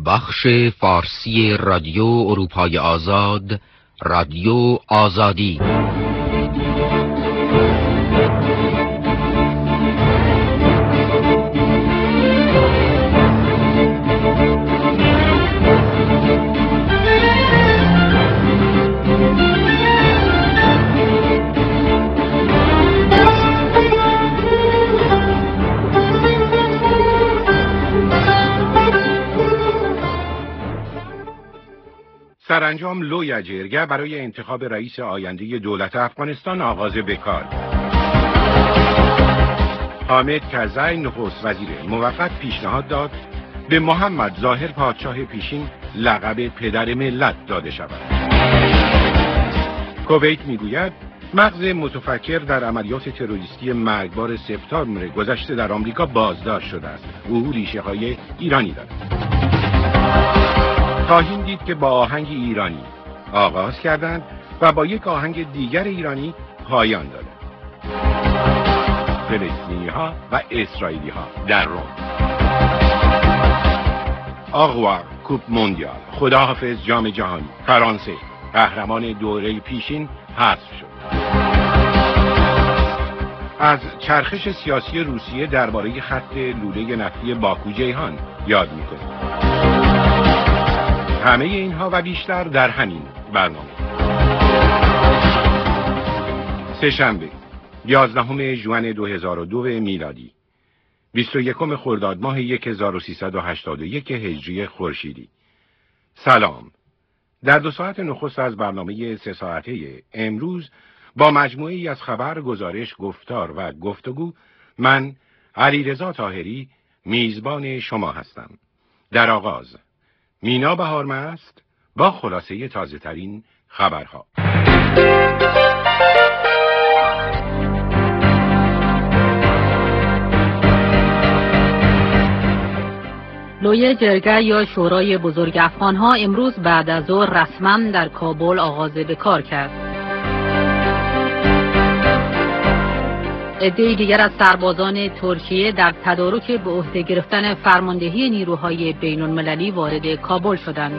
بخش فارسی رادیو اروپای آزاد، رادیو آزادی. سرانجام لوی جرگه برای انتخاب رئیس آینده دولت افغانستان آغاز به کار. حامد کرزی نخست وزیر موقت پیشنهاد داد به محمد ظاهر پادشاه پیشین لقب پدر ملت داده شود. کویت میگوید مغز متفکر در عملیات تروریستی مرگبار سپتامبر گذشته در آمریکا بازداشت شده است. او ریشه‌های ایرانی دارد. خواهیم دید که با آهنگ ایرانی آغاز کردند و با یک آهنگ دیگر ایرانی پایان دادند. فلسطینی‌ها و اسرائیلی‌ها در روم. آغوار کوپ موندیال، خداحافظ جام جهانی، فرانسه قهرمان دوره پیشین حذف شد. از چرخش سیاسی روسیه درباره خط لوله نفتی باکو جیهان یاد می‌کنیم. همه اینها و بیشتر در همین برنامه. سه‌شنبه 11 ژوئن 2002 میلادی، 21 خرداد ماه 1381 هجری خورشیدی. سلام. در 2 ساعت نخست از برنامه 3 ساعته امروز با مجموعه‌ای از خبر، گزارش، گفتار و گفتگو، من علیرضا طاهری میزبان شما هستم. در آغاز مینا بهارمست با خلاصه تازه ترین خبرها. لوی جرگه یا شورای بزرگ افغانها امروز بعد از ظهر رسما در کابل آغاز به کار کرد. عده‌ای دیگر از سربازان ترکیه در تدارک به عهده گرفتن فرماندهی نیروهای بین‌المللی وارد کابل شدند.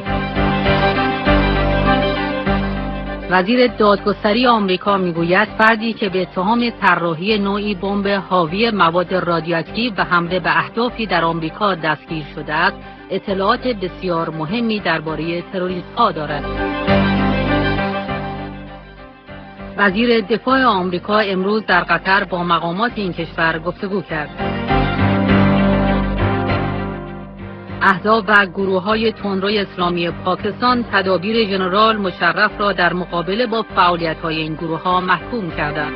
وزیر دادگستری آمریکا میگوید فردی که به اتهام طراحی نوعی بمب حاوی مواد رادیواکتیو و حمله به اهدافی در آمریکا دستگیر شده است، اطلاعات بسیار مهمی درباره تروریست‌ها دارد. وزیر دفاع آمریکا امروز در قطر با مقامات این کشور گفتگو کرد. احزاب و گروه‌های تندروی اسلامی پاکستان تدابیر ژنرال مشرف را در مقابله با فعالیت‌های این گروه‌ها محکوم کردند.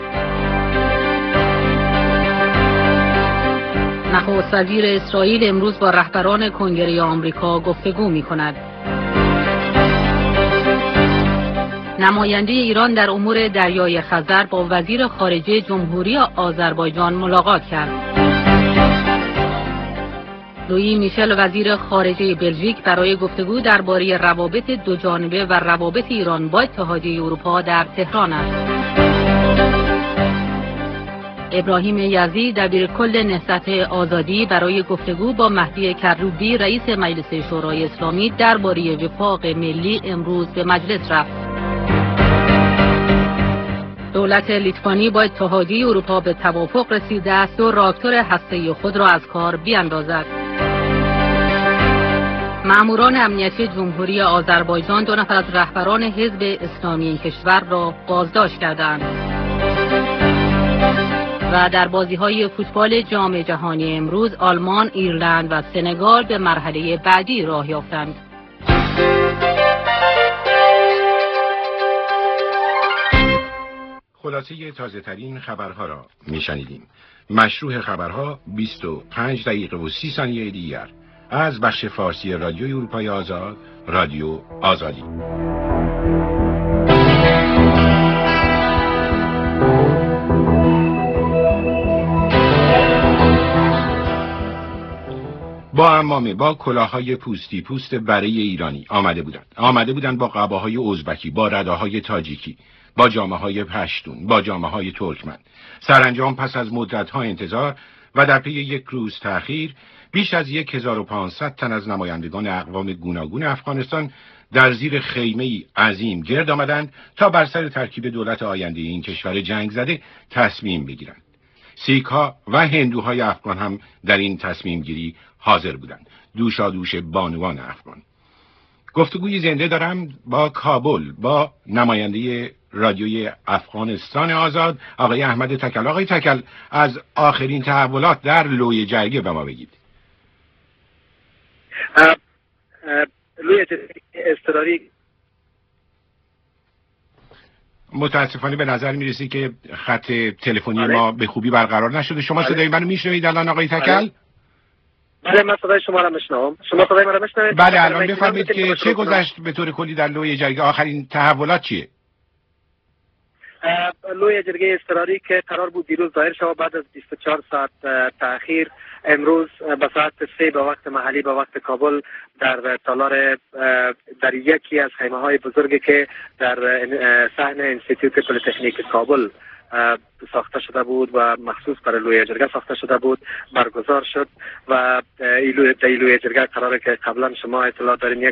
نخست وزیر اسرائیل امروز با رهبران کنگره آمریکا گفتگو می‌کند. نماینده ایران در امور دریای خزر با وزیر خارجه جمهوری آذربایجان ملاقات کرد. لویی میشل وزیر خارجه بلژیک برای گفتگو درباره روابط دوجانبه و روابط ایران با اتحادیه اروپا در تهران است. ابراهیم یزدی دبیرکل نهضت آزادی برای گفتگو با مهدی کروبی رئیس مجلس شورای اسلامی درباره وفاق ملی امروز به مجلس رفت. دولت لیتوانی با اتحادیه اروپا به توافق رسیده است و راکتور هسته‌ای خود را از کار بیاندازد. مأموران امنیتی جمهوری آذربایجان 2 نفر از رهبران حزب اسلامی این کشور را بازداشت کردند. و در بازی‌های فوتبال جام جهانی امروز آلمان، ایرلند و سنگال به مرحله بعدی راه یافتند. خلاصه تازه ترین خبرها را میشنیدیم. مشروع خبرها 25 دقیقه و 30 ثانیه دیگر از بخش فارسی رادیوی اروپای آزاد، رادیو آزادی. با عمامه، با کلاههای پوستی پوست بره ایرانی آمده بودند با قباهای ازبکی، با رداهای تاجیکی، با جامه‌های پشتون، با جامه‌های ترکمن. سرانجام پس از مدت‌ها انتظار و در پی 1 روز تأخیر بیش از 1500 تن از نمایندگان اقوام گوناگون افغانستان در زیر خیمه‌ای عظیم گرد آمدند تا بر سر ترکیب دولت آینده این کشور جنگ زده تصمیم بگیرند. سیک‌ها و هندوهای افغان هم در این تصمیم گیری حاضر بودند. دوشادوش بانوان افغان. گفتگوی زنده دارم با کابل با نماینده رادیوی افغانستان آزاد آقای احمد تکل. آقای تکل، از آخرین تحولات در لوی جرگه به ما بگید. لوی اضطراری متاسفانه به نظر میرسی که خط تلفنی ما به خوبی برقرار نشده. شما صدای منو میشنوید الان آقای تکل؟ بله، من صدای شما را میشنوم. شما صدای من را میشنوید؟ بله، الان بفرمایید که چه گذشت به طور کلی در لوی جرگه؟ آخرین تحولات چیه؟ لوی جرگه اضطراری که قرار بود دیروز دایر شود بعد از 24 ساعت تأخیر، امروز به ساعت 3 به وقت محلی به وقت کابل در تالار در یکی از خیمه‌های بزرگی که در صحن انستیتوت پلی‌تکنیک کابل ساخته شده بود و مخصوص برای لوی جرگه ساخته شده بود برگزار شد و این لوی جرگه قراره که قبلا شما اطلاع دارین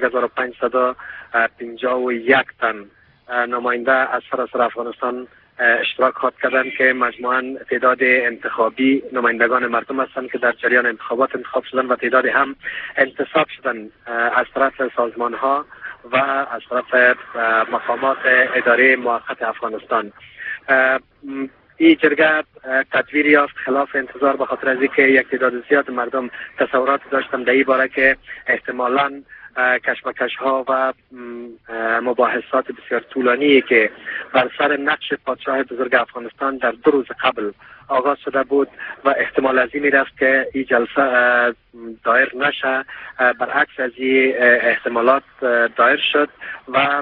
1551 تن نماینده از سراسر افغانستان اشتراک خواهد کردند که مجموعاً تعداد انتخابی نمایندگان مردم هستند که در جریان انتخابات انتخاب شدن و تعداد هم انتصاب شدن از طرف سازمان ها و از طرف مقامات اداره موقت افغانستان. این جرگه تدویر یافت خلاف انتظار به خاطر از اینکه یک تعداد زیاد مردم تصورات داشتند در این باره که احتمالاً کشمکش ها و مباحثات بسیار طولانی که بر سر نقش پادشاه بزرگ افغانستان در 2 روز قبل آغاز شده بود و احتمال از این میرفت که این جلسه دایر نشه، برعکس از این احتمالات دایر شد و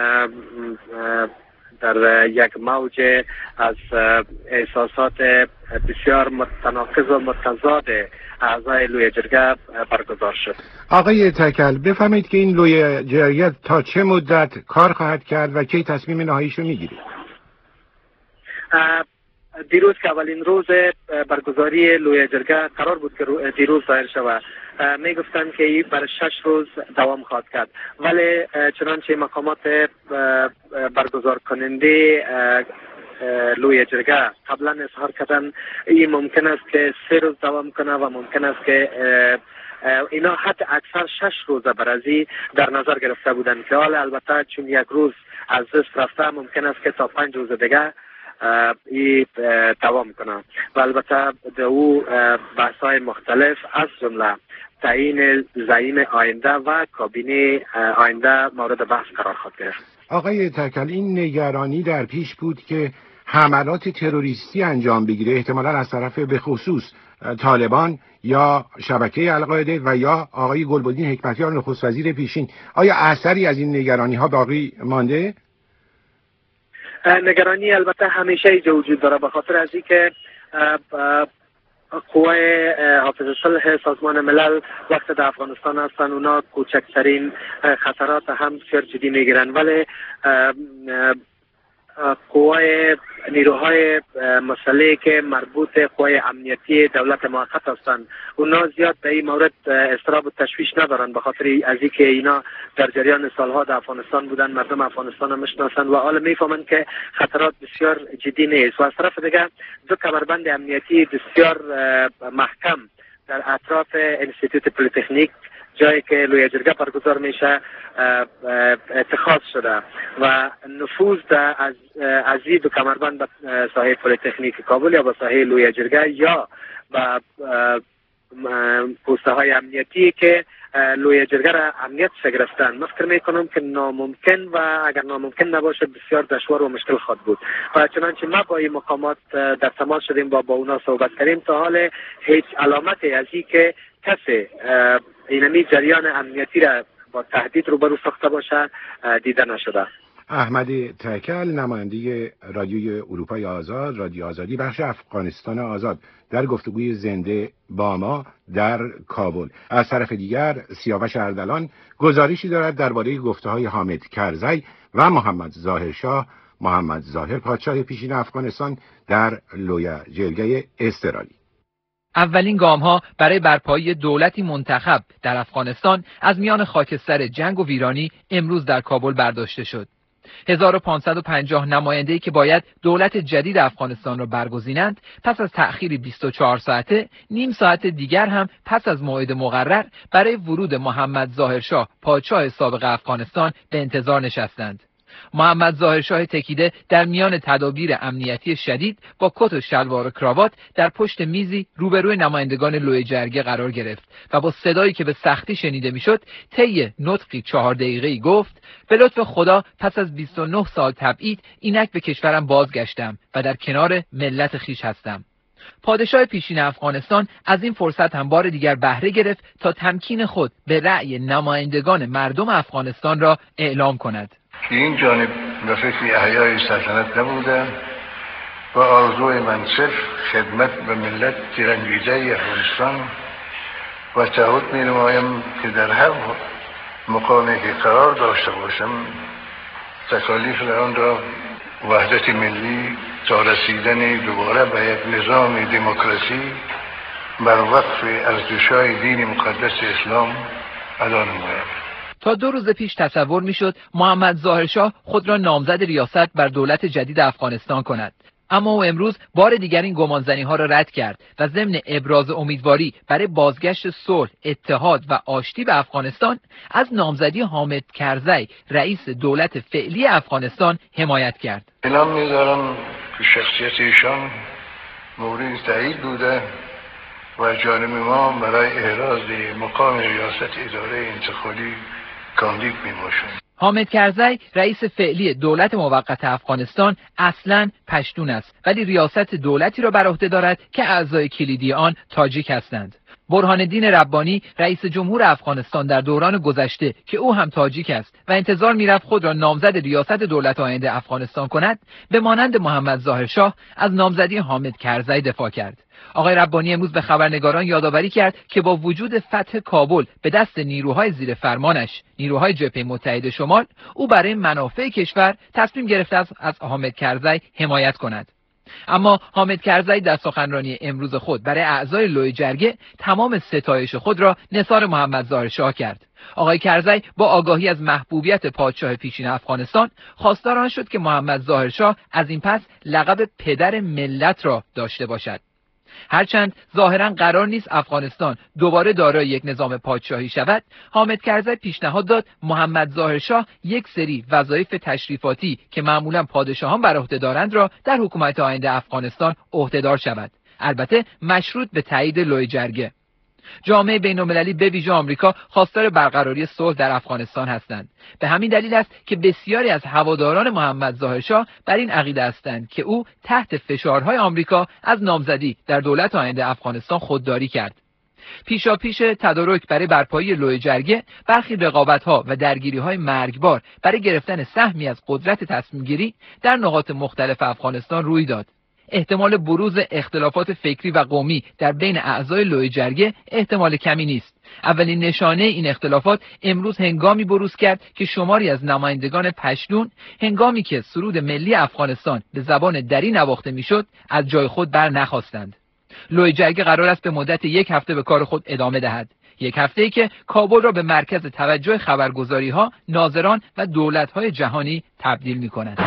در یک موج از احساسات بسیار متناقض و متضاد اعضای لوی جرگه برگزار شد. آقای تکل، بفهمید که این لوی جرگه تا چه مدت کار خواهد کرد و کی تصمیم نهاییشو میگیرید؟ دیروز که اولین روز برگزاری لوی جرگه قرار بود که دیروز دایر شود، می گفتند که بر 6 روز دوام خواهد کرد، ولی چنانچه مقامات برگزار کننده لوی جرگه قبلا اظهار کردن این ممکن است که 3 روز دوام کنه و ممکن است که اینا حتی اکثر 6 روزه برازی در نظر گرفته بودن که حالا البته چون یک روز از دست رفته ممکن است که تا 5 روز دیگه این دوام کنه و البته دو بحث‌های مختلف از جمله تعیین زعیم آینده و کابینه آینده مورد بحث قرار خواهد گرفت. آقای تکل، این نگرانی در پیش بود که حملات تروریستی انجام بگیره، احتمالاً از طرف به خصوص طالبان یا شبکه القاعده و یا آقای گلبدین حکمتیار نخست وزیر پیشین. آیا اثری از این نگرانی ها باقی مانده؟ نگرانی البته همیشه ایجا وجود داره به خاطر از اینکه قوای حافظ صلح سازمان ملل وقت در افغانستان هستن، اونا کوچکترین خطرات هم بسیار جدی میگیرن، ولی قوای نیروهای مسلحی که مربوط قوای امنیتی دولت موقت هستند اونا زیاد به این مورد اضطراب و تشویش ندارن به خاطر از اینکه اینا در جریان سالها در افغانستان بودن، مردم افغانستان هم میشناسن و حالا میفهمن که خطرات بسیار جدی نیست و از طرف دیگه 2 کمربند امنیتی بسیار محکم در اطراف انستیتوت پلی‌تکنیک جایی که لوی جرگه برگزار میشه اتخاذ شده و نفوذ از این 2 کمربند به ساحه پلی‌تکنیک کابل یا به ساحه لوی جرگه یا به پوسته های امنیتی که لوی جرگه را امنیت گرفتن، من فکر میکنم که ناممکن و اگر ناممکن نباشه بسیار دشوار و مشکل خواهد بود و چنانچه ما با این مقامات در تماس شدیم با اونا صحبت کردیم، تا حال هیچ علامتی از این که کسی اینمی جریان امنیتی را با تهدید روبرو ساخته باشه دیده نشده. احمد تکل، نماینده رادیوی اروپای آزاد، رادیو آزادی بخش افغانستان آزاد، در گفتگوی زنده با ما در کابل. از طرف دیگر سیاوش اردلان گزارشی دارد درباره گفته‌های حامد کرزی و محمد ظاهر شاه، محمد ظاهر پادشاه پیشین افغانستان در لوی جرگه اضطراری. اولین گام‌ها برای برپایی دولتی منتخب در افغانستان از میان خاکستر جنگ و ویرانی امروز در کابل برداشته شد. 1550 نماینده‌ای که باید دولت جدید افغانستان را برگزینند، پس از تأخیری 24 ساعته، نیم ساعت دیگر هم پس از موعد مقرر برای ورود محمد ظاهرشاه، پادشاه سابق افغانستان، به انتظار نشستند. محمد ظاهرشاه تکیده در میان تدابیر امنیتی شدید با کت و شلوار و کراوات در پشت میزی روبروی نمایندگان لوی جرگه قرار گرفت و با صدایی که به سختی شنیده میشد طی نطقی 4 دقیقه‌ای گفت: به لطف خدا پس از 29 سال تبعید اینک به کشورم بازگشتم و در کنار ملت خویش هستم. پادشاه پیشین افغانستان از این فرصت هم بار دیگر بهره گرفت تا تمکین خود به رأی نمایندگان مردم افغانستان را اعلام کند. این جانب به فکر احیای سلطنت نبودم و آرزوی من صرف خدمت به ملت رنجیده افغانستان و تعهد می نمایم که در هر مقامی که قرار داشته باشم تکالیف آن را وحدت ملی تا رسیدن دوباره به یک نظام دموکراسی بر وقف ارزش‌های دین مقدس اسلام ادا نمایم. تا 2 روز پیش تصور میشد محمد ظاهرشاه خود را نامزد ریاست بر دولت جدید افغانستان کند، اما او امروز بار دیگر این گمانزنی‌ها را رد کرد و ضمن ابراز امیدواری برای بازگشت صلح، اتحاد و آشتی به افغانستان از نامزدی حامد کرزی رئیس دولت فعلی افغانستان حمایت کرد. اعلام می‌دارم که شخصیت ایشان مورد تایید بوده و جانب ما برای احراز مقام ریاست اداره انتخابی کاندید می‌باشد. حامد کرزی رئیس فعلی دولت موقت افغانستان اصلاً پشتون است، ولی ریاست دولتی را بر عهده دارد که اعضای کلیدی آن تاجیک هستند. برهان الدین ربانی رئیس جمهور افغانستان در دوران گذشته که او هم تاجیک است و انتظار می‌رفت خود را نامزد ریاست دولت آینده افغانستان کند، به مانند محمد ظاهرشاه از نامزدی حامد کرزی دفاع کرد. آقای ربانی امروز به خبرنگاران یادآوری کرد که با وجود فتح کابل به دست نیروهای زیر فرمانش، نیروهای جبهه متحد شمال، او برای منافع کشور تصمیم گرفته است از حامد کرزی حمایت کند. اما حامد کرزی در سخنرانی امروز خود برای اعضای لوی جرگه تمام ستایش خود را نثار محمد ظاهرشاه کرد. آقای کرزی با آگاهی از محبوبیت پادشاه پیشین افغانستان خواستار آن شد که محمد ظاهرشاه از این پس لقب پدر ملت را داشته باشد. هرچند ظاهراً قرار نیست افغانستان دوباره دارای یک نظام پادشاهی شود، حامد کرزی پیشنهاد داد محمد ظاهرشاه یک سری وظایف تشریفاتی که معمولاً پادشاهان بر عهده دارند را در حکومت آینده افغانستان عهده‌دار شود، البته مشروط به تایید لوی جرگه. جامعه بین‌المللی به ویژه آمریکا خواستار برقراری صلح در افغانستان هستند. به همین دلیل است که بسیاری از هواداران محمد ظاهرشاه بر این عقیده هستند که او تحت فشارهای آمریکا از نامزدی در دولت آینده افغانستان خودداری کرد. پیشاپیش تدارک برای برپایی لوی جرگه، برخی رقابت‌ها و درگیری‌های مرگبار برای گرفتن سهمی از قدرت تصمیم‌گیری در نقاط مختلف افغانستان روی داد. احتمال بروز اختلافات فکری و قومی در بین اعضای لوی جرگه احتمال کمی نیست. اولین نشانه این اختلافات امروز هنگامی بروز کرد که شماری از نمایندگان پشتون، هنگامی که سرود ملی افغانستان به زبان دری نواخته میشد، از جای خود بر نخواستند. لوی جرگه قرار است به مدت 1 هفته به کار خود ادامه دهد. 1 هفته‌ای که کابل را به مرکز توجه خبرگزاری‌ها، ناظران و دولت‌های جهانی تبدیل می‌کند.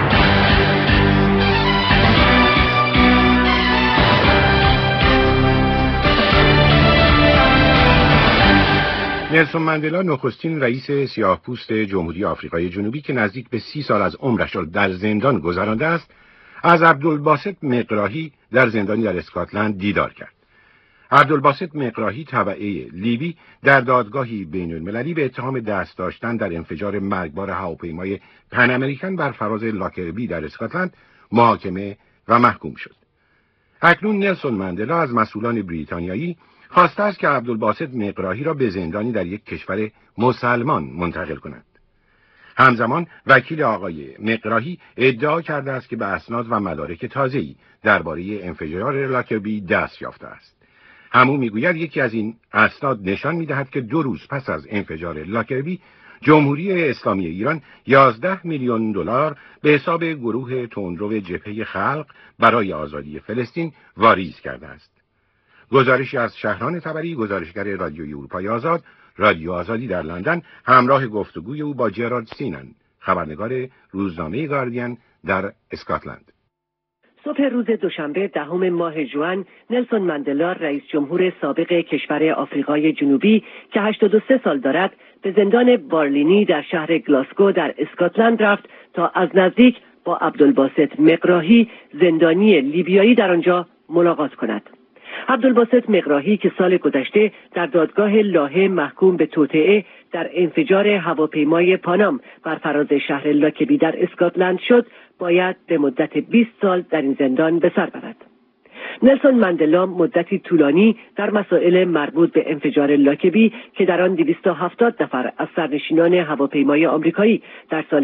نلسون ماندلا نخستین رئیس سیاه‌پوست جمهوری آفریقای جنوبی که نزدیک به 30 سال از عمرش را در زندان گذرانده است، از عبدالباسط مقراهی در زندانی در اسکاتلند دیدار کرد. عبدالباسط مقراهی تبعه لیبی در دادگاهی بین‌المللی به اتهام دست داشتن در انفجار مرگبار هواپیمای پن امریکن بر فراز لاکربی در اسکاتلند محاکمه و محکوم شد. اکنون نلسون ماندلا از مسئولان بریتانیایی خواسته است که عبدالباسط مقراهی را به زندانی در یک کشور مسلمان منتقل کند. همزمان وکیل آقای مقراهی ادعا کرده است که به اسناد و مدارک تازه‌ای درباره انفجار لاکربی دست یافته است. همو میگوید یکی از این اسناد نشان می‌دهد که 2 روز پس از انفجار لاکربی، جمهوری اسلامی ایران 11 میلیون دلار به حساب گروه تندرو جبهه خلق برای آزادی فلسطین واریز کرده است. گزارشی از شهران تبری، گزارشگر رادیوی اروپای آزاد، رادیو آزادی در لندن، همراه گفتگوی او با جرارد سینن، خبرنگار روزنامه گاردین در اسکاتلند. صبح روز دوشنبه 10 ماه ژوئن، نلسون ماندلا رئیس جمهور سابق کشور آفریقای جنوبی که 83 سال دارد، به زندان بارلینی در شهر گلاسگو در اسکاتلند رفت تا از نزدیک با عبدالباسط مقراهی، زندانی لیبیایی در آنجا ملاقات کند. عبدالباسط مقراهی که سال گذشته در دادگاه لاهه محکوم به توطئه در انفجار هواپیمای پانام بر فراز شهر لاکبی در اسکاتلند شد، باید به مدت 20 سال در این زندان به سر برد. نلسون ماندلا مدتی طولانی در مسائل مربوط به انفجار لاکبی که در آن 270 نفر از سرنشینان هواپیمای آمریکایی در سال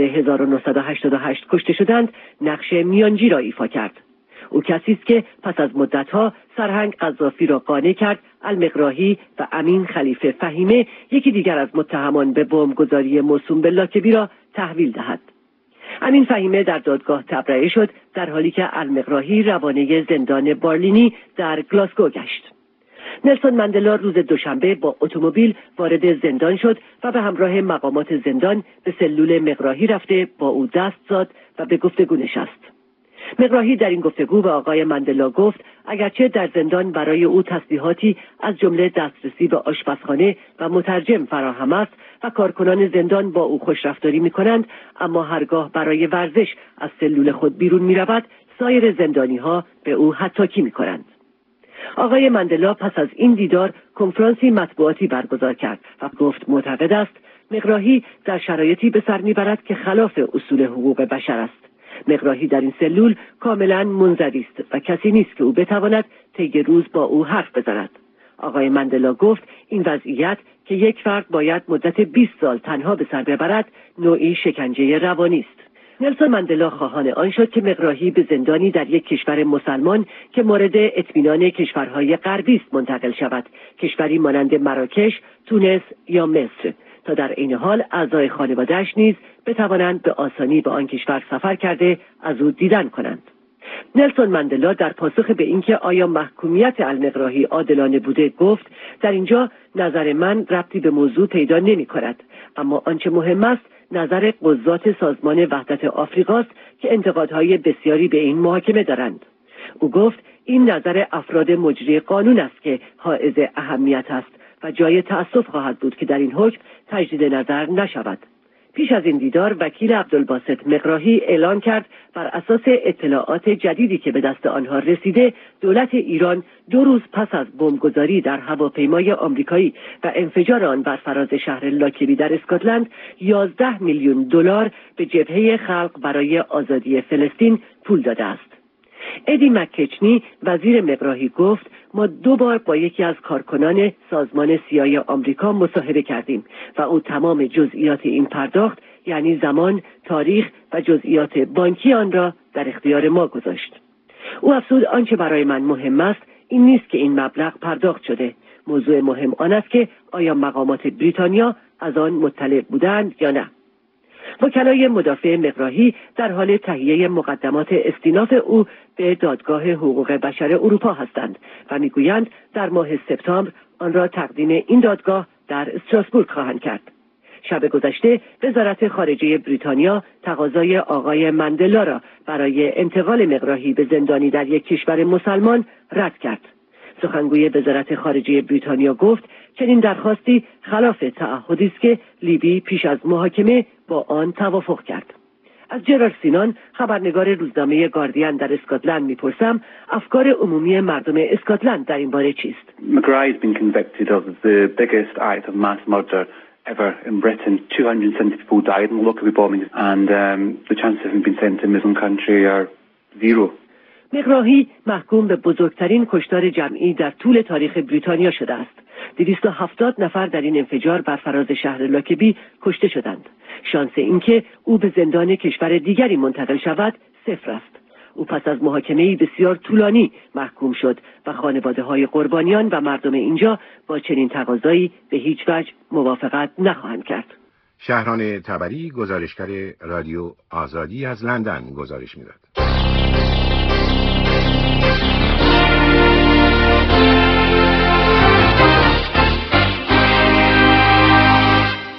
1988 کشته شدند، نقش میانجی را ایفا کرد. او کسی است که پس از مدت‌ها سرهنگ قذافی را قانع کرد المقراهی و امین خلیفه فهیمه، یکی دیگر از متهمان به بمبگذاری موسوم به لاکبی، را تحویل دهد. امین فهیمه در دادگاه تبرئه شد، در حالی که المقراهی روانه زندان بارلینی در گلاسگو گشت. نلسون ماندلا روز دوشنبه با اتومبیل وارد زندان شد و به همراه مقامات زندان به سلول مقراهی رفته با او دست زد و به گفتگو نشست. مقراهی در این گفتگو به آقای ماندلا گفت اگرچه در زندان برای او تسلیحاتی از جمله دسترسی به آشپزخانه و مترجم فراهم است و کارکنان زندان با او خوشرفتاری می‌کنند، اما هرگاه برای ورزش از سلول خود بیرون می‌رود، سایر زندانی‌ها به او حطاکی می‌کنند. آقای ماندلا پس از این دیدار کنفرانسی مطبوعاتی برگزار کرد و گفت معتقد است مقراهی در شرایطی به سر می‌برد که خلاف اصول حقوق بشر است. مقراهی در این سلول کاملا منزوی است و کسی نیست که او بتواند طی روز با او حرف بزند. آقای ماندلا گفت این وضعیت که یک فرد باید مدت 20 سال تنها به سر ببرد، نوعی شکنجه روانی است. نلسون ماندلا خواهان آن شد که مقراهی به زندانی در یک کشور مسلمان که مورد اطمینان کشورهای غربی است منتقل شود، کشوری مانند مراکش، تونس یا مصر، تا در این حال اعضای خانواده‌اش نیز بتوانند به آسانی به آن کشور سفر کرده از او دیدن کنند. نلسون ماندلا در پاسخ به اینکه آیا محکومیت المقراهی عادلانه بوده گفت در اینجا نظر من ربطی به موضوع پیدا نمی کند، اما آنچه مهم است نظر قضات سازمان وحدت آفریقاست که انتقادهای بسیاری به این محاکمه دارند. او گفت این نظر افراد مجری قانون است که حائز اهمیت است و جای تأسف خواهد بود که در این حکم تجدید نظر نشود. پیش از این دیدار وکیل عبدالباسط مقراهی اعلان کرد بر اساس اطلاعات جدیدی که به دست آنها رسیده، دولت ایران 2 روز پس از بمبگذاری در هواپیمای آمریکایی و انفجار آن بر فراز شهر لاکبی در اسکاتلند 11 میلیون دلار به جبهه خلق برای آزادی فلسطین پول داده است. ادی مکچنی وزیر مقراهی گفت ما 2 بار با یکی از کارکنان سازمان سیای آمریکا مصاحبه کردیم و او تمام جزئیات این پرداخت، یعنی زمان، تاریخ و جزئیات بانکی آن را در اختیار ما گذاشت. او افزود آنچه برای من مهم است این نیست که این مبلغ پرداخت شده، موضوع مهم آن است که آیا مقامات بریتانیا از آن مطلع بودند یا نه. وکلای مدافع مقراهی در حال تهیه مقدمات استیناف او به دادگاه حقوق بشر اروپا هستند و میگویند در ماه سپتامبر آن را تقدیم این دادگاه در استراسبورگ خواهند کرد. شب گذشته وزارت خارجه بریتانیا تقاضای آقای ماندلا را برای انتقال مقراهی به زندانی در یک کشور مسلمان رد کرد. سخنگوی وزارت خارجه بریتانیا گفت چنین درخواستی خلاف تعهدی است که لیبی پیش از محاکمه با آن توافق کرد. از جرارد سینان، خبرنگار روزنامه گاردین در اسکاتلند میپرسم افکار عمومی مردم اسکاتلند در این باره چیست؟ McGrath has been convicted of the biggest act of mass murder ever in Britain. 270 people died in the Lockerbie bombings and the chances of him being sent to a Muslim country are zero. مقراهی محکوم به بزرگترین کشتار جمعی در طول تاریخ بریتانیا شده است. 270 نفر در این انفجار بر فراز شهر لاکبی کشته شدند. شانس اینکه او به زندان کشور دیگری منتقل شود 0 است. او پس از محاکمه‌ای بسیار طولانی محکوم شد و خانواده‌های قربانیان و مردم اینجا با چنین تقاضایی به هیچ وجه موافقت نخواهند کرد. شهران تبری، گزارشگر رادیو آزادی از لندن گزارش می‌داد.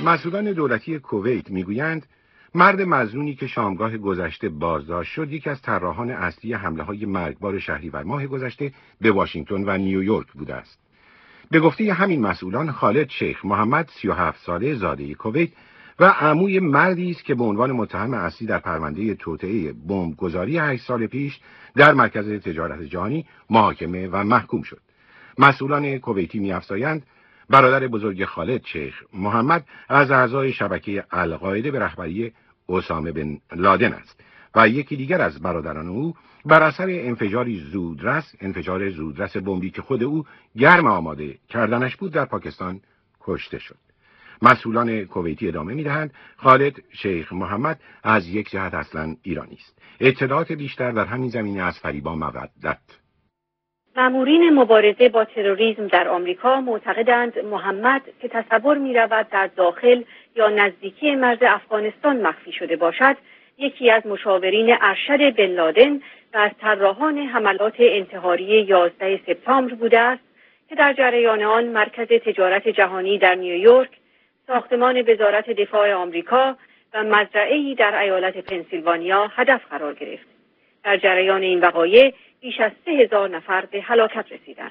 مسئولان دولتی کویت میگویند مرد مظنونی که شامگاه گذشته بازداشت شد یکی از طراحان اصلی حمله‌های مرگبار شهریور ماه گذشته به واشنگتن و نیویورک بوده است. به گفته همین مسئولان، خالد شیخ محمد 37 ساله زاده کویت و عموی مردی است که به عنوان متهم اصلی در پرونده توطئه بمبگذاری 8 سال پیش در مرکز تجارت جهانی محاکمه و محکوم شد. مسئولان کویتی می‌افزایند برادر بزرگ خالد شیخ محمد از اعضای شبکه القاعده به رهبری اسامه بن لادن است و یکی دیگر از برادران او بر اثر انفجار زودرس بمبی که خود او گرم آماده کردنش بود در پاکستان کشته شد. مسئولان کویتی ادامه می‌دهند خالد شیخ محمد از یک جهت اصلاً ایرانی است. اطلاعات بیشتر در همین زمینه از فریبا مودت. مامورین مبارزه با تروریسم در آمریکا معتقدند محمد که تصور می‌رود در داخل یا نزدیکی مرز افغانستان مخفی شده باشد، یکی از مشاورین ارشد بن لادن و از طراحان حملات انتحاری 11 سپتامبر بوده است که در جریان آن مرکز تجارت جهانی در نیویورک، ساختمان وزارت دفاع آمریکا و مزرعه‌ای در ایالت پنسیلوانیا هدف قرار گرفت. در جریان این وقایع بیش از 3000 نفر به هلاکت رسیدند.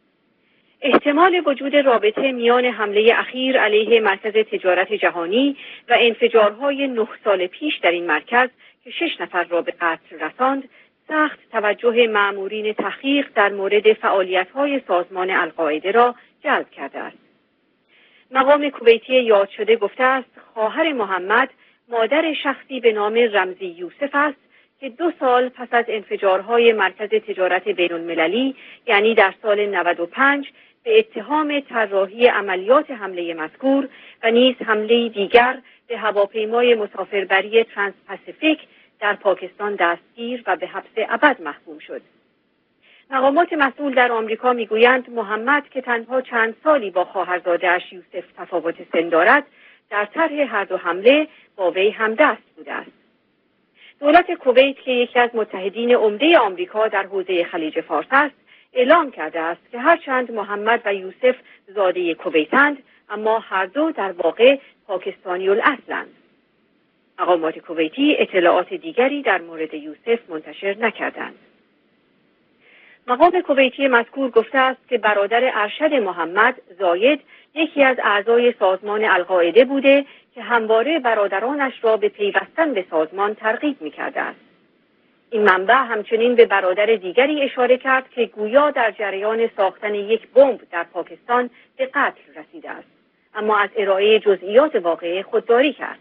احتمال وجود رابطه میان حمله اخیر علیه مرکز تجارت جهانی و انفجارهای 9 سال پیش در این مرکز که 6 نفر را به قتل رساند، سخت توجه مأمورین تحقیق در مورد فعالیت‌های سازمان القاعده را جلب کرده است. مقام کویتی یاد شده گفته است خواهر محمد مادر شخصی به نام رمزی یوسف است که 2 سال پس از انفجارهای مرکز تجارت بین‌المللی یعنی در سال 95 به اتهام طراحی عملیات حمله مذکور و نیز حمله دیگر به هواپیمای مسافربری ترانس پاسیفیک در پاکستان دستگیر و به حبس ابد محکوم شد. مقامات مسئول در آمریکا میگویند محمد که تنها چند سالی با خواهرزاده‌اش یوسف تفاوت سن دارد، در طرح هر دو حمله با وی همدست بوده است. دولت کویت که یکی از متحدین عمده آمریکا در حوزه خلیج فارس است، اعلام کرده است که هرچند محمد و یوسف زاده کویتند، اما هر دو در واقع پاکستانی الاصلند. مقامات کویتی اطلاعات دیگری در مورد یوسف منتشر نکردند. مقام کویتی مذکور گفته است که برادر ارشد محمد زاید یکی از اعضای سازمان القاعده بوده که همواره برادرانش را به پیوستن به سازمان ترغیب می‌کرده است. این منبع همچنین به برادر دیگری اشاره کرد که گویا در جریان ساختن یک بمب در پاکستان به قتل رسیده است، اما از ارائه جزئیات واقعه خودداری کرد.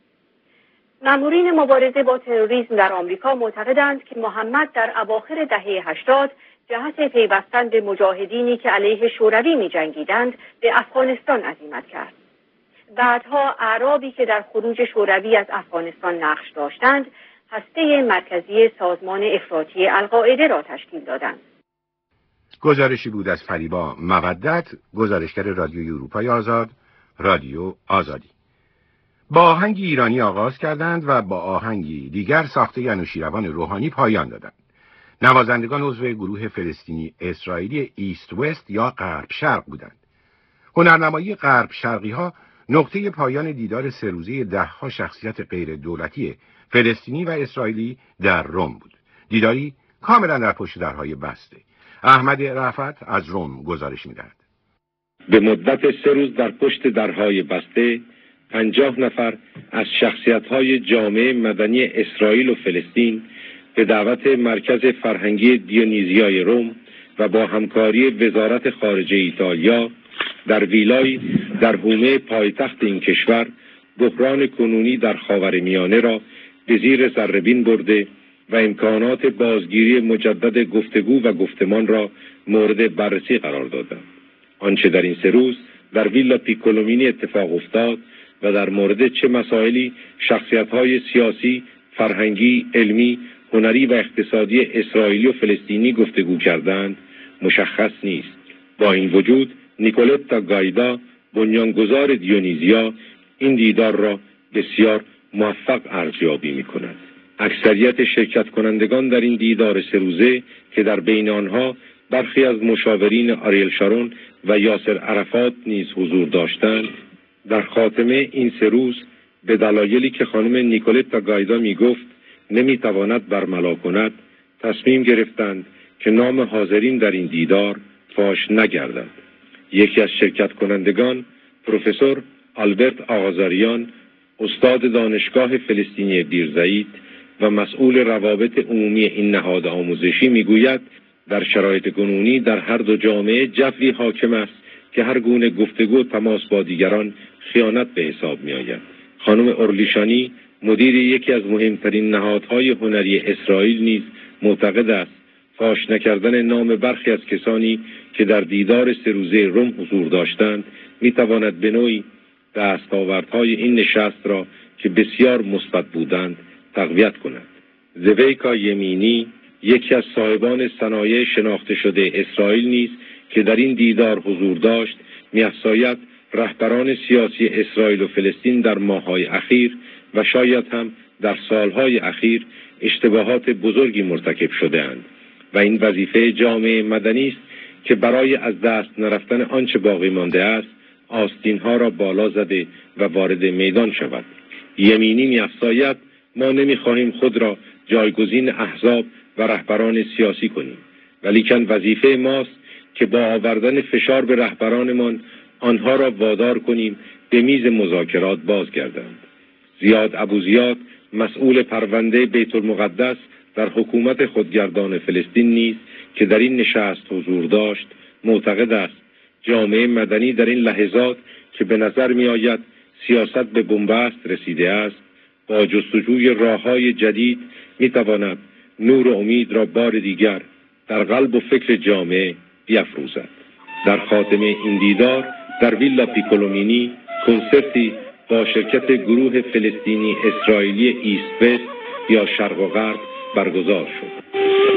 مامورین مبارزه با تروریسم در آمریکا معتقدند که محمد در اواخر دهه 80 جهت پیوستن به مجاهدینی که علیه شوروی می‌جنگیدند به افغانستان عزیمت کرد. بعدها اعرابی که در خروج شوروی از افغانستان نقش داشتند، هسته مرکزی سازمان افراطی القاعده را تشکیل دادند. گزارشی بود از فریبا مودت، گزارشگر رادیوی اروپای آزاد، رادیو آزادی. با آهنگی ایرانی آغاز کردند و با آهنگی دیگر ساخته انوشیروان روحانی پایان دادند. نوازندگان عضو گروه فلسطینی اسرائیلی ایست وست یا غرب شرق بودند. هنرنمایی غرب شرقی ها نقطه پایان دیدار 3 روزه 10 شخصیت غیر دولتی فلسطینی و اسرائیلی در روم بود. دیداری کاملا در پشت درهای بسته. احمد رفعت از روم گزارش می‌دهد. به مدت 3 روز در پشت درهای بسته 50 نفر از شخصیت‌های جامعه مدنی اسرائیل و فلسطین به دعوت مرکز فرهنگی دیونیزیای روم و با همکاری وزارت خارجه ایتالیا در ویلای در حومه پایتخت این کشور بحران کنونی در خاورمیانه را به زیر ذره‌بین برده و امکانات بازگیری مجدد گفتگو و گفتمان را مورد بررسی قرار دادند. آنچه در این 3 روز در ویلا پیکولومینی اتفاق افتاد و در مورد چه مسائلی شخصیت‌های سیاسی، فرهنگی، علمی، هنری و اقتصادی اسرائیلی و فلسطینی گفتگو کردند مشخص نیست. با این وجود نیکولتا گایدا، بنیانگذار دیونیزیا، این دیدار را بسیار موفق ارزیابی می‌کند. اکثریت شرکت کنندگان در این دیدار 3 روزه که در بین آنها برخی از مشاورین آریل شارون و یاسر عرفات نیز حضور داشتند، در خاتمه این 3 روز به دلایلی که خانم نیکولتا گایدا می گفت نمیتواند برملا کند، تصمیم گرفتند که نام حاضرین در این دیدار فاش نگردد. یکی از شرکت کنندگان پروفسور آلبرت آغازاریان، استاد دانشگاه فلسطینی بیرزایت و مسئول روابط عمومی این نهاد آموزشی میگوید در شرایط کنونی در هر دو جامعه جوی حاکم است که هر گونه گفتگو و تماس با دیگران خیانت به حساب می آید. خانم اورلیشانی مدیر یکی از مهمترین نهادهای هنری اسرائیل نیز معتقد است فاش نکردن نام برخی از کسانی که در دیدار 3 روزه روم حضور داشتند می تواند به نوعی دستاوردهای این نشست را که بسیار مثبت بودند تقویت کند. زویکا یمینی یکی از صاحبان صنایع شناخته شده اسرائیل نیز که در این دیدار حضور داشت می‌افزاید رهبران سیاسی اسرائیل و فلسطین در ماه‌های اخیر و شاید هم در سالهای اخیر اشتباهات بزرگی مرتکب شده‌اند و این وظیفه جامعه مدنی است که برای از دست نرفتن آنچه باقی مانده است آستین‌ها را بالا زده و وارد میدان شود. یمینی می‌افزاید ما نمی‌خواهیم خود را جایگزین احزاب و رهبران سیاسی کنیم، ولیکن وظیفه ماست که با آوردن فشار به رهبرانمان آنها را وادار کنیم به میز مذاکرات بازگردند. زیاد ابوزیاد مسئول پرونده بیت المقدس در حکومت خودگردان فلسطین نیز که در این نشست حضور داشت معتقد است جامعه مدنی در این لحظات که به نظر می آید سیاست به بنبست رسیده است با جستجوی راه‌های جدید می تواند نور و امید را بار دیگر در قلب و فکر جامعه بیفروزد. در خاتمه این دیدار در ویلا پیکولومینی کنسرتی با شرکت گروه فلسطینی اسرائیلی ایست وست یا شرق و غرب برگزار شد.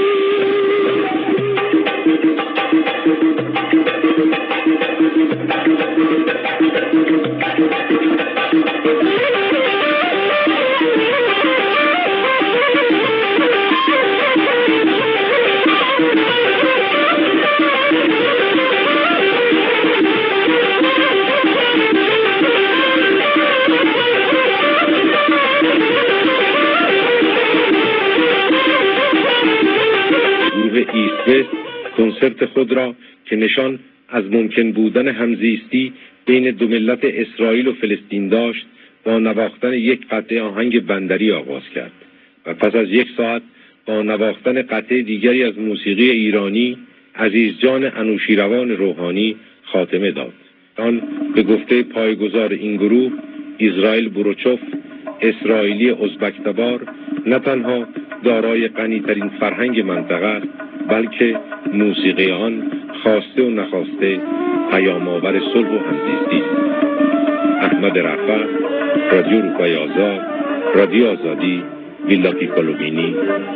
ایست وست کنسرت خود را که نشان از ممکن بودن همزیستی بین دو ملت اسرائیل و فلسطین داشت با نواختن یک قطعه آهنگ بندری آغاز کرد و پس از 1 ساعت با نواختن قطعه دیگری از موسیقی ایرانی عزیزجان انوشیروان روحانی خاتمه داد. آن به گفته پایه‌گذار این گروه اسرائیل بروچوف، اسرائیلی ازبک‌تبار، نه تنها دارای غنی‌ترین فرهنگ منطقه است بلکه موسیقی آن خواسته و نخواسته پیام‌آور صلح و همزیستی است. احمد رفعت، رادیو اروپای آزاد، رادیو آزادی، ویلا پیکولومینی.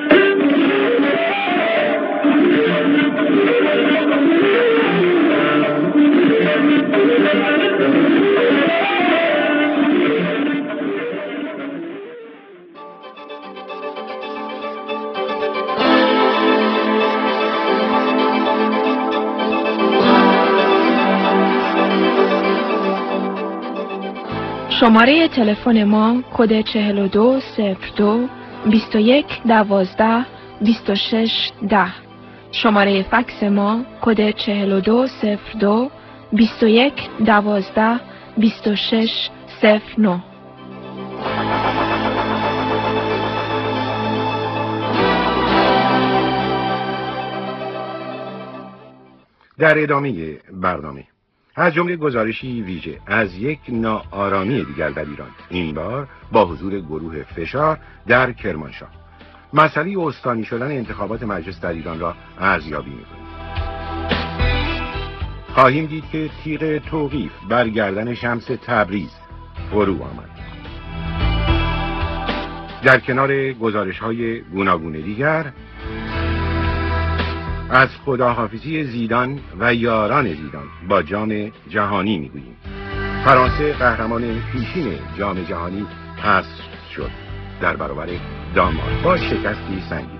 شماره تلفن ما کد 4202 21 12 26 10. شماره فکس ما کد 4202 21 12 26 09. در ادامه برنامه از جمله گزارشی ویژه از یک ناآرامی دیگر در ایران، این بار با حضور گروه فشار در کرمانشاه، مسئله استانی شدن انتخابات مجلس در ایران را ارزیابی می‌کنیم. خواهیم دید که تیغ توقیف بر گردن شمس تبریز فرو آمد. در کنار گزارش‌های گوناگون دیگر از خداحافظی زیدان و یاران زیدان با جام جهانی میگوییم. فرانسه قهرمان پیشین جام جهانی حذف شد در برابر دانمارک با شکستی سنگین.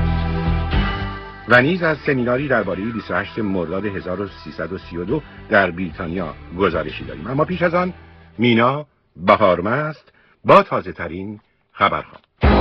و نیز از سمیناری درباره 28 مرداد 1332 در بریتانیا گزارشی داریم. اما پیش از آن مینا بهارمست با تازه ترین خبرها.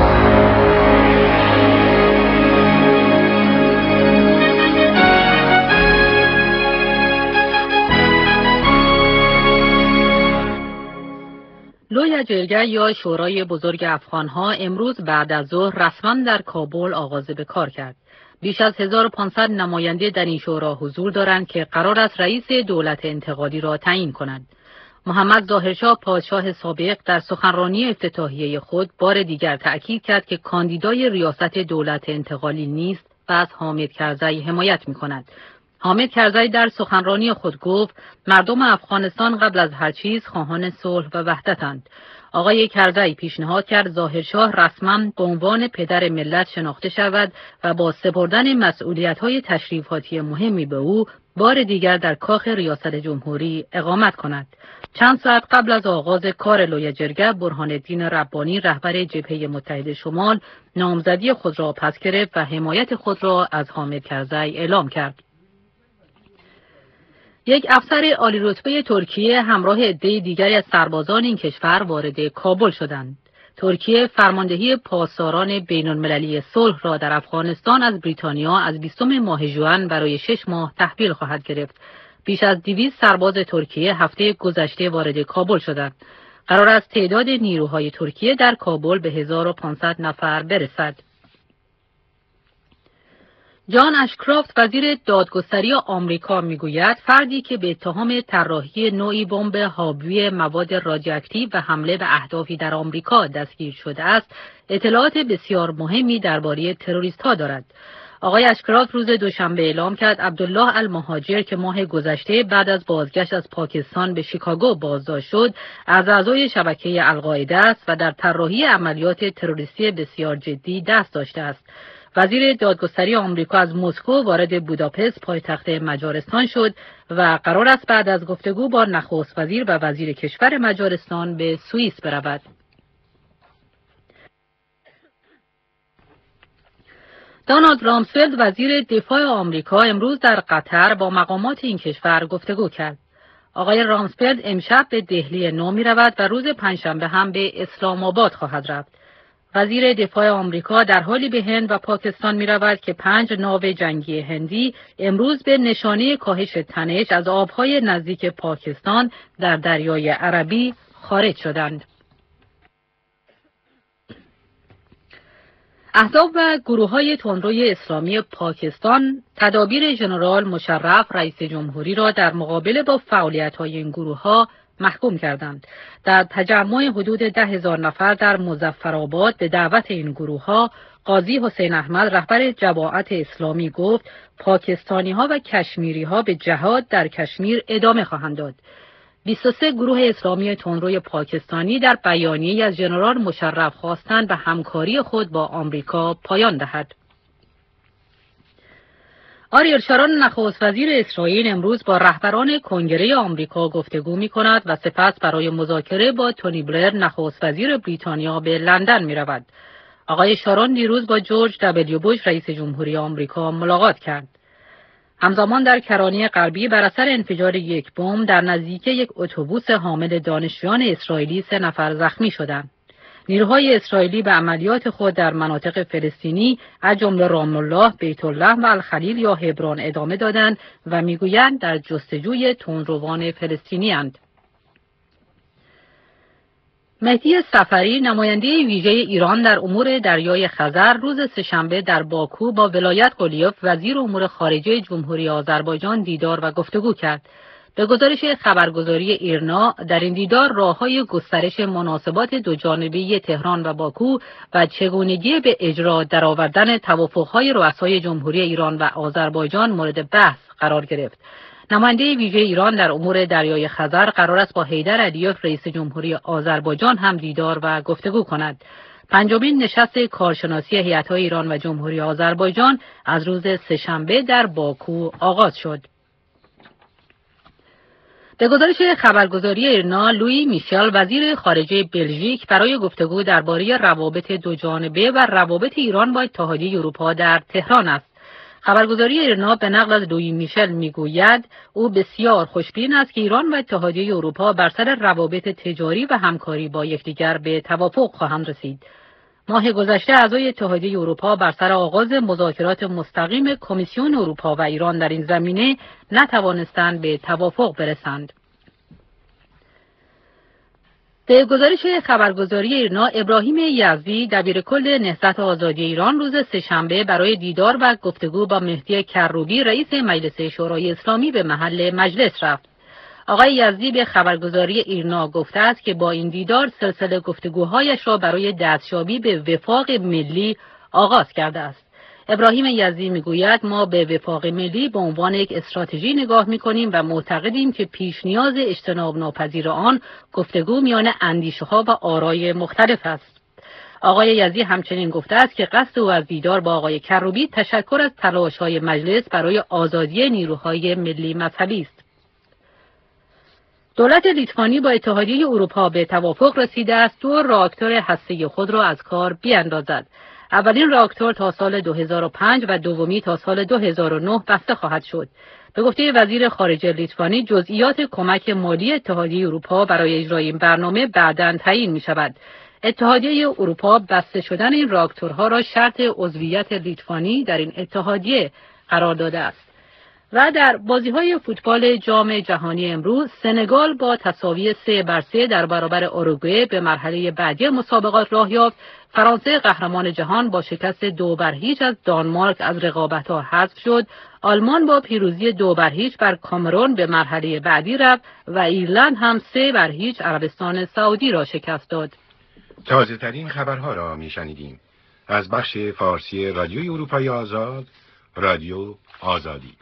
لوی جرگه یا شورای بزرگ افغانها امروز بعد از ظهر رسما در کابل آغاز به کار کرد. بیش از 1500 نماینده در این شورا حضور دارند که قرار است رئیس دولت انتقالی را تعیین کنند. محمد ظاهرشاه پادشاه سابق در سخنرانی افتتاحیه خود بار دیگر تأکید کرد که کاندیدای ریاست دولت انتقالی نیست و از حامد کرزی حمایت می‌کند. حامد کرزی در سخنرانی خود گفت مردم افغانستان قبل از هر چیز خواهان صلح و وحدتند. آقای کرزی پیشنهاد کرد ظاهرشاه رسما به عنوان پدر ملت شناخته شود و با سپردن مسئولیت‌های تشریفاتی مهمی به او بار دیگر در کاخ ریاست جمهوری اقامت کند. چند ساعت قبل از آغاز کار لوی جرگه برهان الدین ربانی رهبر جبهه متحد شمال نامزدی خود را پس گرفت و حمایت خود را از حامد کرزی اعلام کرد. یک افسر عالی رتبه ترکیه همراه عده دیگری از سربازان این کشور وارد کابل شدند. ترکیه فرماندهی پاسداران بین‌المللی صلح را در افغانستان از بریتانیا از 20 ماه ژوئن برای 6 ماه تحویل خواهد گرفت. بیش از 200 سرباز ترکیه هفته گذشته وارد کابل شدند. قرار است تعداد نیروهای ترکیه در کابل به 1500 نفر برسد. جان اشکرافت وزیر دادگستری آمریکا میگوید فردی که به اتهام طراحی نوعی بمب حاوی مواد رادیواکتیو و حمله به اهدافی در آمریکا دستگیر شده است، اطلاعات بسیار مهمی درباره تروریست‌ها دارد. آقای اشکرافت روز دوشنبه اعلام کرد عبدالله المهاجر که ماه گذشته بعد از بازگشت از پاکستان به شیکاگو بازداشت شد، از اعضای شبکه القاعده است و در طراحی عملیات تروریستی بسیار جدی دست داشته است. وزیر دادگستری آمریکا از مسکو وارد بوداپست پایتخت مجارستان شد و قرار است بعد از گفتگو با نخست وزیر و وزیر کشور مجارستان به سوئیس برود. دونالد رامسفلد وزیر دفاع آمریکا امروز در قطر با مقامات این کشور گفتگو کرد. آقای رامسفلد امشب به دهلی نو می رود و روز پنجشنبه هم به اسلام آباد خواهد رفت. وزیر دفاع آمریکا در حالی به هند و پاکستان می رود که 5 ناو جنگی هندی امروز به نشانه کاهش تنش از آبهای نزدیک پاکستان در دریای عربی خارج شدند. احزاب و گروه‌های تندروی اسلامی پاکستان تدابیر ژنرال مشرف رئیس جمهوری را در مقابله با فعالیت‌های این گروه‌ها محکوم کردند. در تجمع حدود 10,000 نفر در مظفرآباد به دعوت این گروه‌ها، قاضی حسین احمد رهبر جماعت اسلامی گفت پاکستانی‌ها و کشمیری‌ها به جهاد در کشمیر ادامه خواهند داد. 23 گروه اسلامی تندروی پاکستانی در بیانیه‌ای از ژنرال مشرف خواستند به همکاری خود با آمریکا پایان دهد. آریل شارون نخست وزیر اسرائیل امروز با رهبران کنگره آمریکا گفتگو می‌کند و سپس برای مذاکره با تونی بلر نخست وزیر بریتانیا به لندن می‌رود. آقای شارون دیروز با جورج دبلیو بوش رئیس جمهوری آمریکا ملاقات کرد. همزمان در کرانه غربی بر اثر انفجار یک بمب در نزدیکی یک اتوبوس حامل دانشجویان اسرائیلی 3 نفر زخمی شدند. نیروهای اسرائیلی به عملیات خود در مناطق فلسطینی از جمله رام الله، بیت الله و الخلیل یا هبرون ادامه دادند و میگویند در جستجوی تندروان فلسطینی‌اند. مهدی صفری نماینده ویژه ایران در امور دریای خزر روز سه‌شنبه در باکو با ولایت قلیوف وزیر امور خارجه جمهوری آذربایجان دیدار و گفتگو کرد. به گزارش خبرگزاری ایرنا در این دیدار راه‌های گسترش مناسبات دوجانبه تهران و باکو و چگونگی به اجرا درآوردن توافق‌های رؤسای جمهوری ایران و آذربایجان مورد بحث قرار گرفت. نماینده ویژه ایران در امور دریای خزر قرار است با حیدر علیوف رئیس جمهوری آذربایجان هم دیدار و گفتگو کند. 5مین نشست کارشناسی هیئت‌های ایران و جمهوری آذربایجان از روز سه‌شنبه در باکو آغاز شد. به گزارش خبرگزاری ایرنا، لویی میشل وزیر خارجه بلژیک برای گفتگو درباره روابط دوجانبه و روابط ایران با اتحادیه اروپا در تهران است. خبرگزاری ایرنا به نقل از لویی میشل میگوید او بسیار خوشبین است که ایران و اتحادیه اروپا بر سر روابط تجاری و همکاری با یکدیگر به توافق خواهند رسید. ماه گذشته اعضای اتحادیه اروپا بر سر آغاز مذاکرات مستقیم کمیسیون اروپا و ایران در این زمینه نتوانستند به توافق برسند. به گزارش خبرگزاری ایرنا، ابراهیم یزدی دبیرکل نهضت آزادی ایران روز سه‌شنبه برای دیدار و گفتگو با مهدی کروبی رئیس مجلس شورای اسلامی به محل مجلس رفت. آقای یزدی به خبرگزاری ایرنا گفته است که با این دیدار سلسله گفتگوهایش را برای دستیابی به وفاق ملی آغاز کرده است. ابراهیم یزدی میگوید ما به وفاق ملی به عنوان یک استراتژی نگاه میکنیم و معتقدیم که پیش نیاز اجتناب ناپذیر آن گفتگو میان اندیشه‌ها و آرای مختلف است. آقای یزدی همچنین گفته است که قصد او از دیدار با آقای کروبی تشکر از تلاش‌های مجلس برای آزادی نیروهای ملی مذهبی است. دولت لیتوانی با اتحادیه اروپا به توافق رسیده است 2 راکتور هسته‌ای خود را از کار بیاندازد. اولین راکتور تا سال 2005 و دومی تا سال 2009 بسته خواهد شد. به گفته وزیر خارجه لیتوانی، جزئیات کمک مالی اتحادیه اروپا برای اجرای این برنامه بعداً تعیین می شود. اتحادیه اروپا بسته شدن این راکتورها را شرط عضویت لیتوانی در این اتحادیه قرار داده است. و در بازی‌های فوتبال جام جهانی امروز سنگال با تساوی 3-3 در برابر اوروگوئه به مرحله بعدی مسابقات راه یافت. فرانسه قهرمان جهان با شکست 2-0 از دانمارک از رقابت‌ها حذف شد. آلمان با پیروزی 2-0 بر کامرون به مرحله بعدی رفت و ایرلند هم 3-0 عربستان سعودی را شکست داد. تازه‌ترین خبرها را می‌شنیدیم از بخش فارسی رادیوی اروپای آزاد، رادیو آزادی.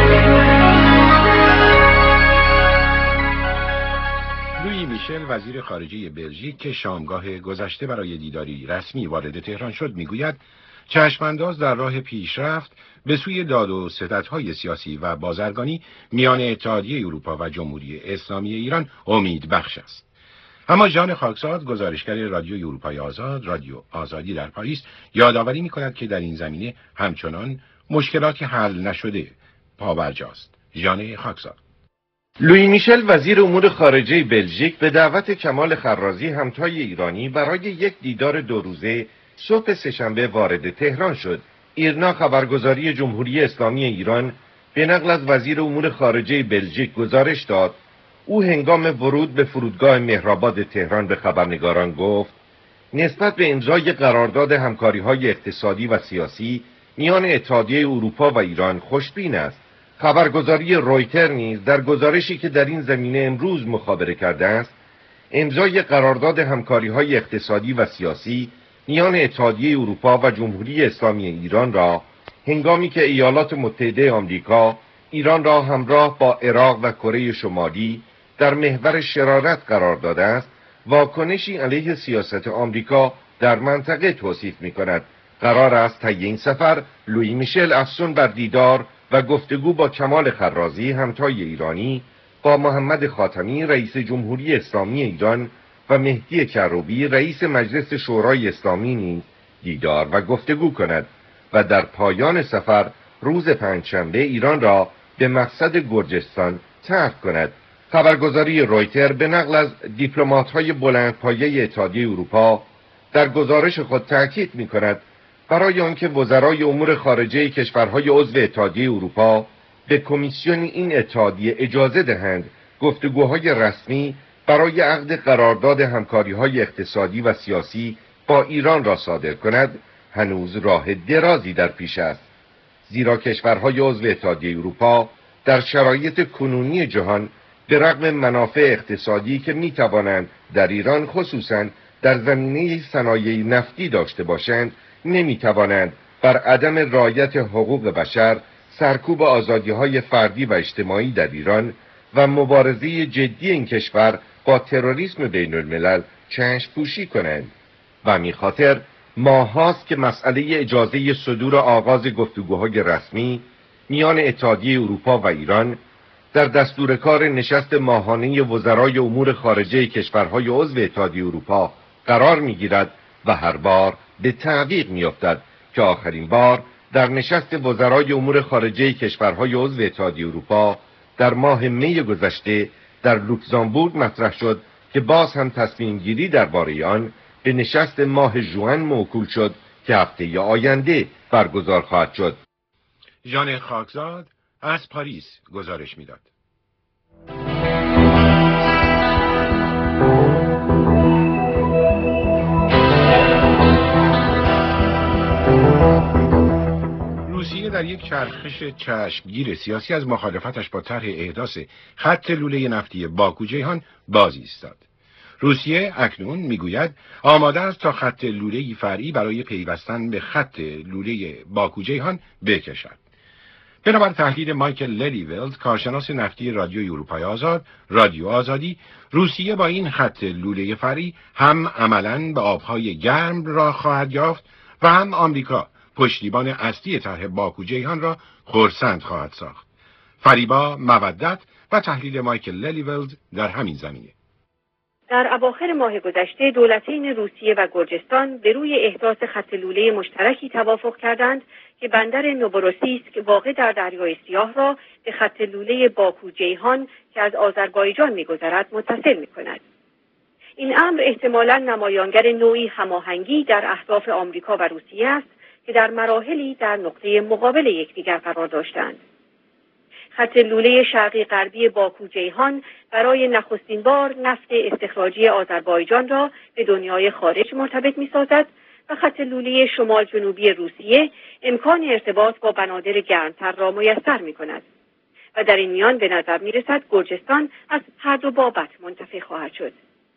لویی میشل وزیر خارجه بلژیک که شامگاه گذشته برای دیداری رسمی وارد تهران شد میگوید چشمانداز در راه پیشرفت به سوی داد و ستدهای سیاسی و بازرگانی میان اتحادیه اروپا و جمهوری اسلامی ایران امید بخش است. اما ژان خاکزاد گزارشگر رادیوی اروپای آزاد، رادیو آزادی در پاریس یادآوری میکند که در این زمینه همچنان مشکلاتی حل نشده پابرجاست. ژان خاکزاد. لویی میشل وزیر امور خارجه بلژیک به دعوت کمال خرازی همتای ایرانی برای یک دیدار 2 روزه صبح سه‌شنبه وارد تهران شد. ایرنا خبرگزاری جمهوری اسلامی ایران به نقل از وزیر امور خارجه بلژیک گزارش داد او هنگام ورود به فرودگاه مهرآباد تهران به خبرنگاران گفت نسبت به امضای قرارداد همکاری‌های اقتصادی و سیاسی میان اتحادیه اروپا و ایران خوشبین است. خبرگزاری رویتر نیز در گزارشی که در این زمینه امروز مخابره کرده است، امضای قرارداد همکاری‌های اقتصادی و سیاسی میان اتحادیه اروپا و جمهوری اسلامی ایران را هنگامی که ایالات متحده آمریکا ایران را همراه با عراق و کره شمالی در محور شرارت قرار داده است، واکنشی علیه سیاست آمریکا در منطقه توصیف می‌کند. قرار است طی این سفر لویی میشل افزون بر دیدار و گفتگو با کمال خرازی همتای ایرانی با محمد خاتمی رئیس جمهوری اسلامی ایران و مهدی کروبی رئیس مجلس شورای اسلامی نیز دیدار و گفتگو کند و در پایان سفر روز پنجشنبه ایران را به مقصد گرجستان ترک کند. خبرگزاری رویتر به نقل از دیپلمات‌های بلندپایه اتحادیه اروپا در گزارش خود تأکید می‌کند برای آنکه وزرای امور خارجه کشورهای عضو اتحادیه اروپا به کمیسیون این اتحادیه اجازه دهند گفتگوهای رسمی برای عقد قرارداد همکاری‌های اقتصادی و سیاسی با ایران را صادر کند، هنوز راه درازی در پیش است. زیرا کشورهای عضو اتحادیه اروپا در شرایط کنونی جهان به رغم منافع اقتصادی که می‌توانند در ایران خصوصاً در زمینه صنایع نفتی داشته باشند، نمی‌توانند بر عدم رعایت حقوق بشر، سرکوب آزادی‌های فردی و اجتماعی در ایران و مبارزه جدی این کشور با تروریسم بین الملل چشم پوشی کنند. و همین خاطر ماهاست که مسئله اجازه صدور آغاز گفتگوهای رسمی میان اتحادیه اروپا و ایران در دستور کار نشست ماهانه وزرای امور خارجه کشورهای عضو اتحادیه اروپا قرار می‌گیرد و هر بار به تعویق می‌افتد که آخرین بار در نشست وزرای امور خارجه کشورهای عضو اتحادیه اروپا در ماه می گذشته در لوکزامبورگ مطرح شد که باز هم تصمیم گیری درباره آن به نشست ماه ژوئن موکول شد که هفته آینده برگزار خواهد شد. ژان خاکزاد از پاریس گزارش می‌داد. روسیه در یک چرخش چشمگیر سیاسی از مخالفتش با طرح احداث خط لوله نفتی باکو جیهان باز ایستاد. روسیه اکنون میگوید آماده است تا خط لوله‌ای فرعی برای پیوستن به خط لوله باکو جیهان بکشد. بنابر تحلیل مایکل للیولد، کارشناس نفتی رادیوی اروپای آزاد، رادیو آزادی، روسیه با این خط لوله فرعی هم عملاً به آبهای گرم راه خواهد یافت و هم آمریکا پشتیبان اصلی طرح باکو جیهان را خرسند خواهد ساخت. فریبا، مودت و تحلیل مایکل للیولد در همین زمینه. در اواخر ماه گذشته دولتین روسیه و گرجستان به روی احداث خط لوله مشترکی توافق کردند که بندر نوبوروسیسک واقع در دریای سیاه را به خط لوله باکو جیهان که از آذربایجان می‌گذرد متصل می‌کند. این امر احتمالاً نمایانگر نوعی هماهنگی در اهداف آمریکا و روسیه است که در مراحلی در نقطه مقابل یکدیگر قرار داشتند. خط لوله شرقی غربی باکو جیهان برای نخستین بار نفت استخراجی آذربایجان را به دنیای خارج مرتبط می‌سازد و خط لوله شمال جنوبی روسیه امکان ارتباط با بنادر گرمتر را میسر می‌کند و در این میان به نظر می‌رسد گرجستان از هر دو بابت منتفع خواهد شد.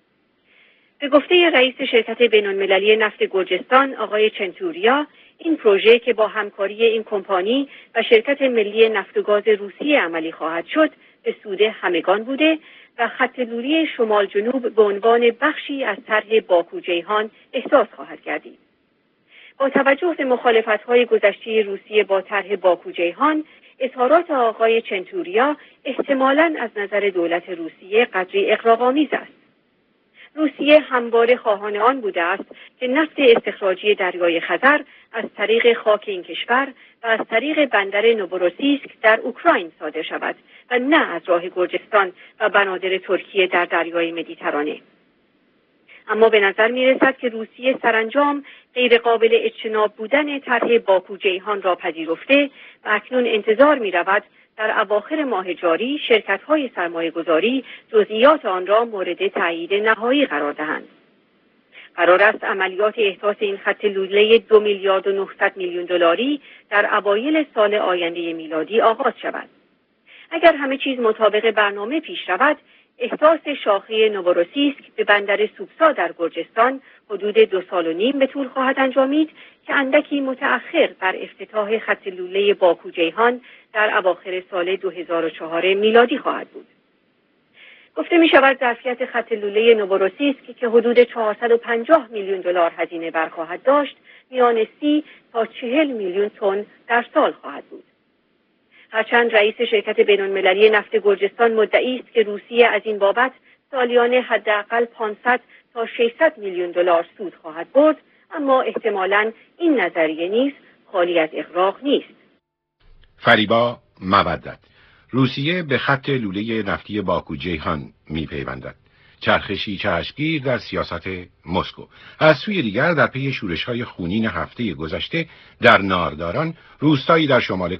به گفته رئیس شرکت بین‌المللی نفت گرجستان آقای چنتوریا، این پروژه که با همکاری این کمپانی و شرکت ملی نفت و گاز روسیه عملی خواهد شد به سود همگان بوده و خط لوله شمال جنوب به عنوان بخشی از طرح باکو جیهان احداث خواهد گردید. با توجه به مخالفت‌های گذشته روسیه با طرح باکو جیهان، اظهارات آقای چنتوریا احتمالاً از نظر دولت روسیه قدری اغراق‌آمیز است. روسیه همواره خواهان آن بوده است که نفت استخراجی دریای خزر از طریق خاک این کشور و از طریق بندر نوبوروسیسک در اوکراین صادر شود و نه از راه گرجستان و بنادر ترکیه در دریای مدیترانه. اما به نظر می رسد که روسیه سرانجام غیر قابل اجتناب بودن طرح باکو جیهان را پذیرفته و اکنون انتظار می رود در اواخر ماه جاری شرکت‌های سرمایه‌گذاری جزئیات آن را مورد تایید نهایی قرار دهند. قرار است عملیات احداث این خط لوله 2 میلیارد و 900 میلیون دلاری در اوایل سال آینده میلادی آغاز شود. اگر همه چیز مطابق برنامه پیش رود، احداث شاخه نوبوروسیسک به بندر سوبسا در گرجستان حدود 2 سال و نیم به طول خواهد انجامید که اندکی متأخر بر افتتاح خط لوله باکو جیهان در اواخر سال 2004 میلادی خواهد بود. گفته می شود ظرفیت خط لوله نوبوروسیسک که حدود 450 میلیون دلار هزینه برخواهد داشت میان 30 تا 40 میلیون تن در سال خواهد بود. هرچند رئیس شرکت بین‌المللی نفت گرجستان مدعی است که روسیه از این بابت سالیانه حداقل 500 تا 600 میلیون دلار سود خواهد برد، اما احتمالاً این نظریه نیز خالی از اغراق نیست. فریبا، مودت، روسیه به خط لوله نفتی باکو جیهان می‌پیوندد. چرخشی چشمگیر در سیاست مسکو. از سوی دیگر در پی شورش‌های خونین هفته گذشته در نارداران، روستایی در شمال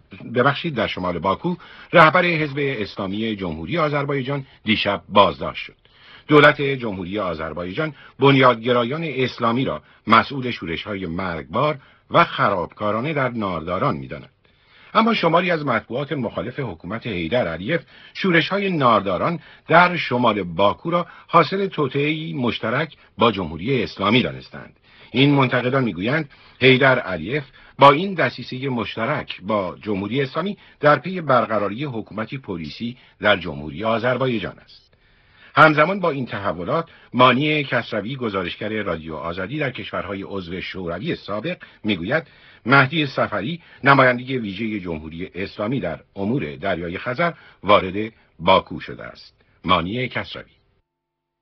در شمال باکو، رهبر حزب اسلامی جمهوری آذربایجان دیشب بازداشت شد. دولت جمهوری آذربایجان بنیادگرایان اسلامی را مسئول شورش‌های مرگبار و خرابکارانه در نارداران می‌داند. اما شماری از مطبوعات مخالف حکومت حیدر علیف شورش‌های نارداران در شمال باکو را حاصل توطئه‌ای مشترک با جمهوری اسلامی دانستند. این منتقدان میگویند حیدر علیف با این دسیسه مشترک با جمهوری اسلامی در پی برقراری حکومتی پلیسی در جمهوری آذربایجان است. همزمان با این تحولات، مانی کسروی گزارشگر رادیو آزادی در کشورهای عضو شوروی سابق میگوید مهدی صفری نماینده ویژه جمهوری اسلامی در امور دریای خزر وارد باکو شده است. مانی کسروی: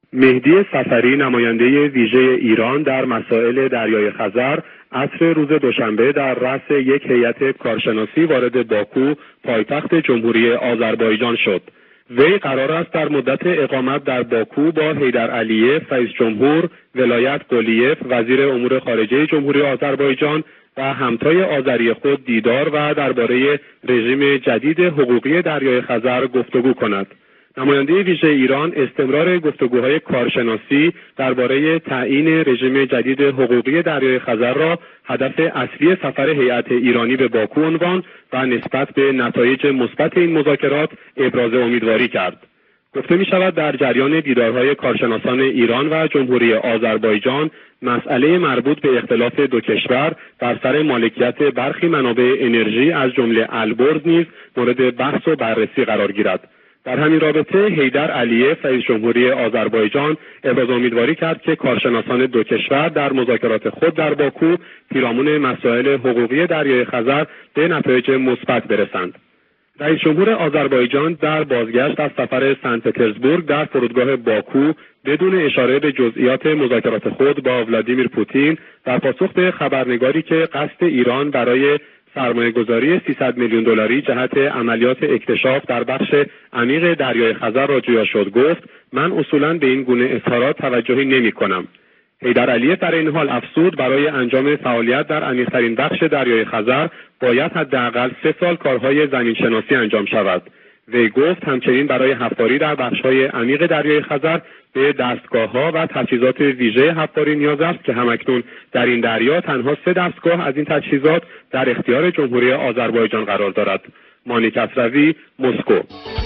مهدی صفری، نماینده ویژه ایران در مسائل دریای خزر، عصر روز دوشنبه در رأس یک هیئت کارشناسی وارد باکو، پایتخت جمهوری آذربایجان شد. وی قرار است در مدت اقامت در باکو با حیدر علیف، رئیس جمهور ولایت قلیف، وزیر امور خارجه جمهوری آذربایجان و همتای آذری خود دیدار و درباره رژیم جدید حقوقی دریای خزر گفتگو کند. نماینده ویژه ایران استمرار گفتگوهای کارشناسی درباره تعیین رژیم جدید حقوقی دریای خزر را هدف اصلی سفر هیئت ایرانی به باکو عنوان و نسبت به نتایج مثبت این مذاکرات ابراز امیدواری کرد. گفته می شود در جریان دیدارهای کارشناسان ایران و جمهوری آذربایجان مسئله مربوط به اختلاف دو کشور در سر مالکیت برخی منابع انرژی از جمله البرز نیز مورد بحث و بررسی قرار گیرد. در همین رابطه حیدر علیف، رئیس جمهوری آذربایجان، ابراز امیدواری کرد که کارشناسان دو کشور در مذاکرات خود در باکو پیرامون مسائل حقوقی دریای خزر به نتایج مثبت برسند. رئیس جمهور آذربایجان در بازگشت از سفر سنت پترزبورگ در فرودگاه باکو بدون اشاره به جزئیات مذاکرات خود با ولادیمیر پوتین در پاسخ به خبرنگاری که قصد ایران برای سرمایه‌گذاری 300 میلیون دلاری جهت عملیات اکتشاف در بخش عمیق دریای خزر را جویا شد گفت: من اصولاً به این گونه اظهارات توجهی نمی‌کنم. حیدر علیف در این حال افزود برای انجام فعالیت در عمیق‌ترین بخش دریای خزر باید حداقل 3 سال کارهای زمینشناسی انجام شود. وی گفت همچنین برای حفاری در بخش‌های عمیق دریای خزر به دستگاه‌ها و تجهیزات ویژه حفاری نیاز است که همکنون در این دریا تنها 3 دستگاه از این تجهیزات در اختیار جمهوری آذربایجان قرار دارد. مانی کسروی، مسکو.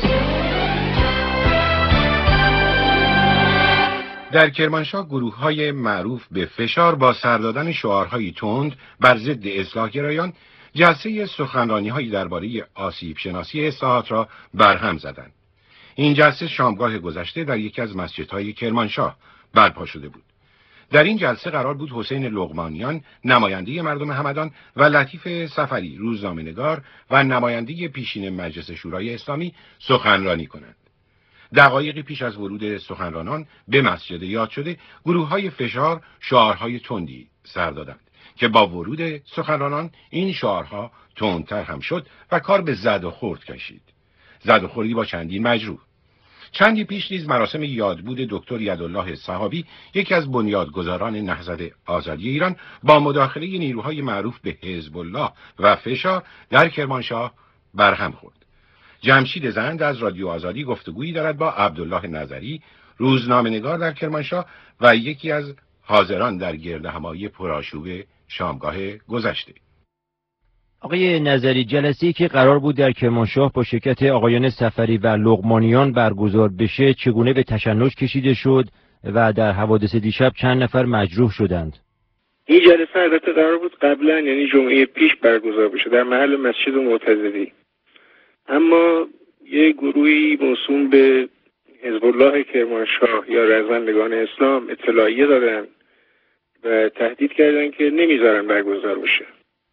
در کرمانشاه گروه‌های معروف به فشار با سر دادن شعارهای تند بر ضد اصلاح‌گرایان جلسه سخنرانی‌هایی درباره آسیب شناسی اصلاحات را برهم زدند. این جلسه شامگاه گذشته در یکی از مسجدهای کرمانشاه برپا شده بود. در این جلسه قرار بود حسین لقمانیان، نماینده مردم همدان، و لطیف صفری، روزنامه‌نگار و نماینده پیشین مجلس شورای اسلامی سخنرانی کنند. دقایقی پیش از ورود سخنرانان به مسجد یاد شده، گروه‌های فشار شعارهای تندی سر دادند که با ورود سخنرانان این شعارها تندتر هم شد و کار به زد و خورد کشید. زد و خوردی با چندین مجروح. چندی پیش نیز مراسم یادبود دکتر یدالله صحابی، یکی از بنیادگذاران نهضت آزادی ایران، با مداخله نیروهای معروف به حزب الله و فشار در کرمانشاه برهم خورد. جمشید زند از رادیو آزادی گفتگویی دارد با عبدالله نظری، روزنامه‌نگار در کرمانشاه و یکی از حاضران در گردهمایی پرآشوب شامگاه گذشته. آقای نظری، جلسه‌ای که قرار بود در کرمانشاه با شرکت آقایان صفری و لقمانیان برگزار بشه چگونه به تشنج کشیده شد و در حوادث دیشب چند نفر مجروح شدند؟ این جلسه البته قرار بود قبلا، یعنی جمعه پیش برگزار بشه در محل مسجد معتزدی، اما یه گروهی موسوم به حزب الله کرمانشاه یا رزمندگان اسلام اطلاعیه دادن و تهدید کردن که نمیذارن برگزار بشه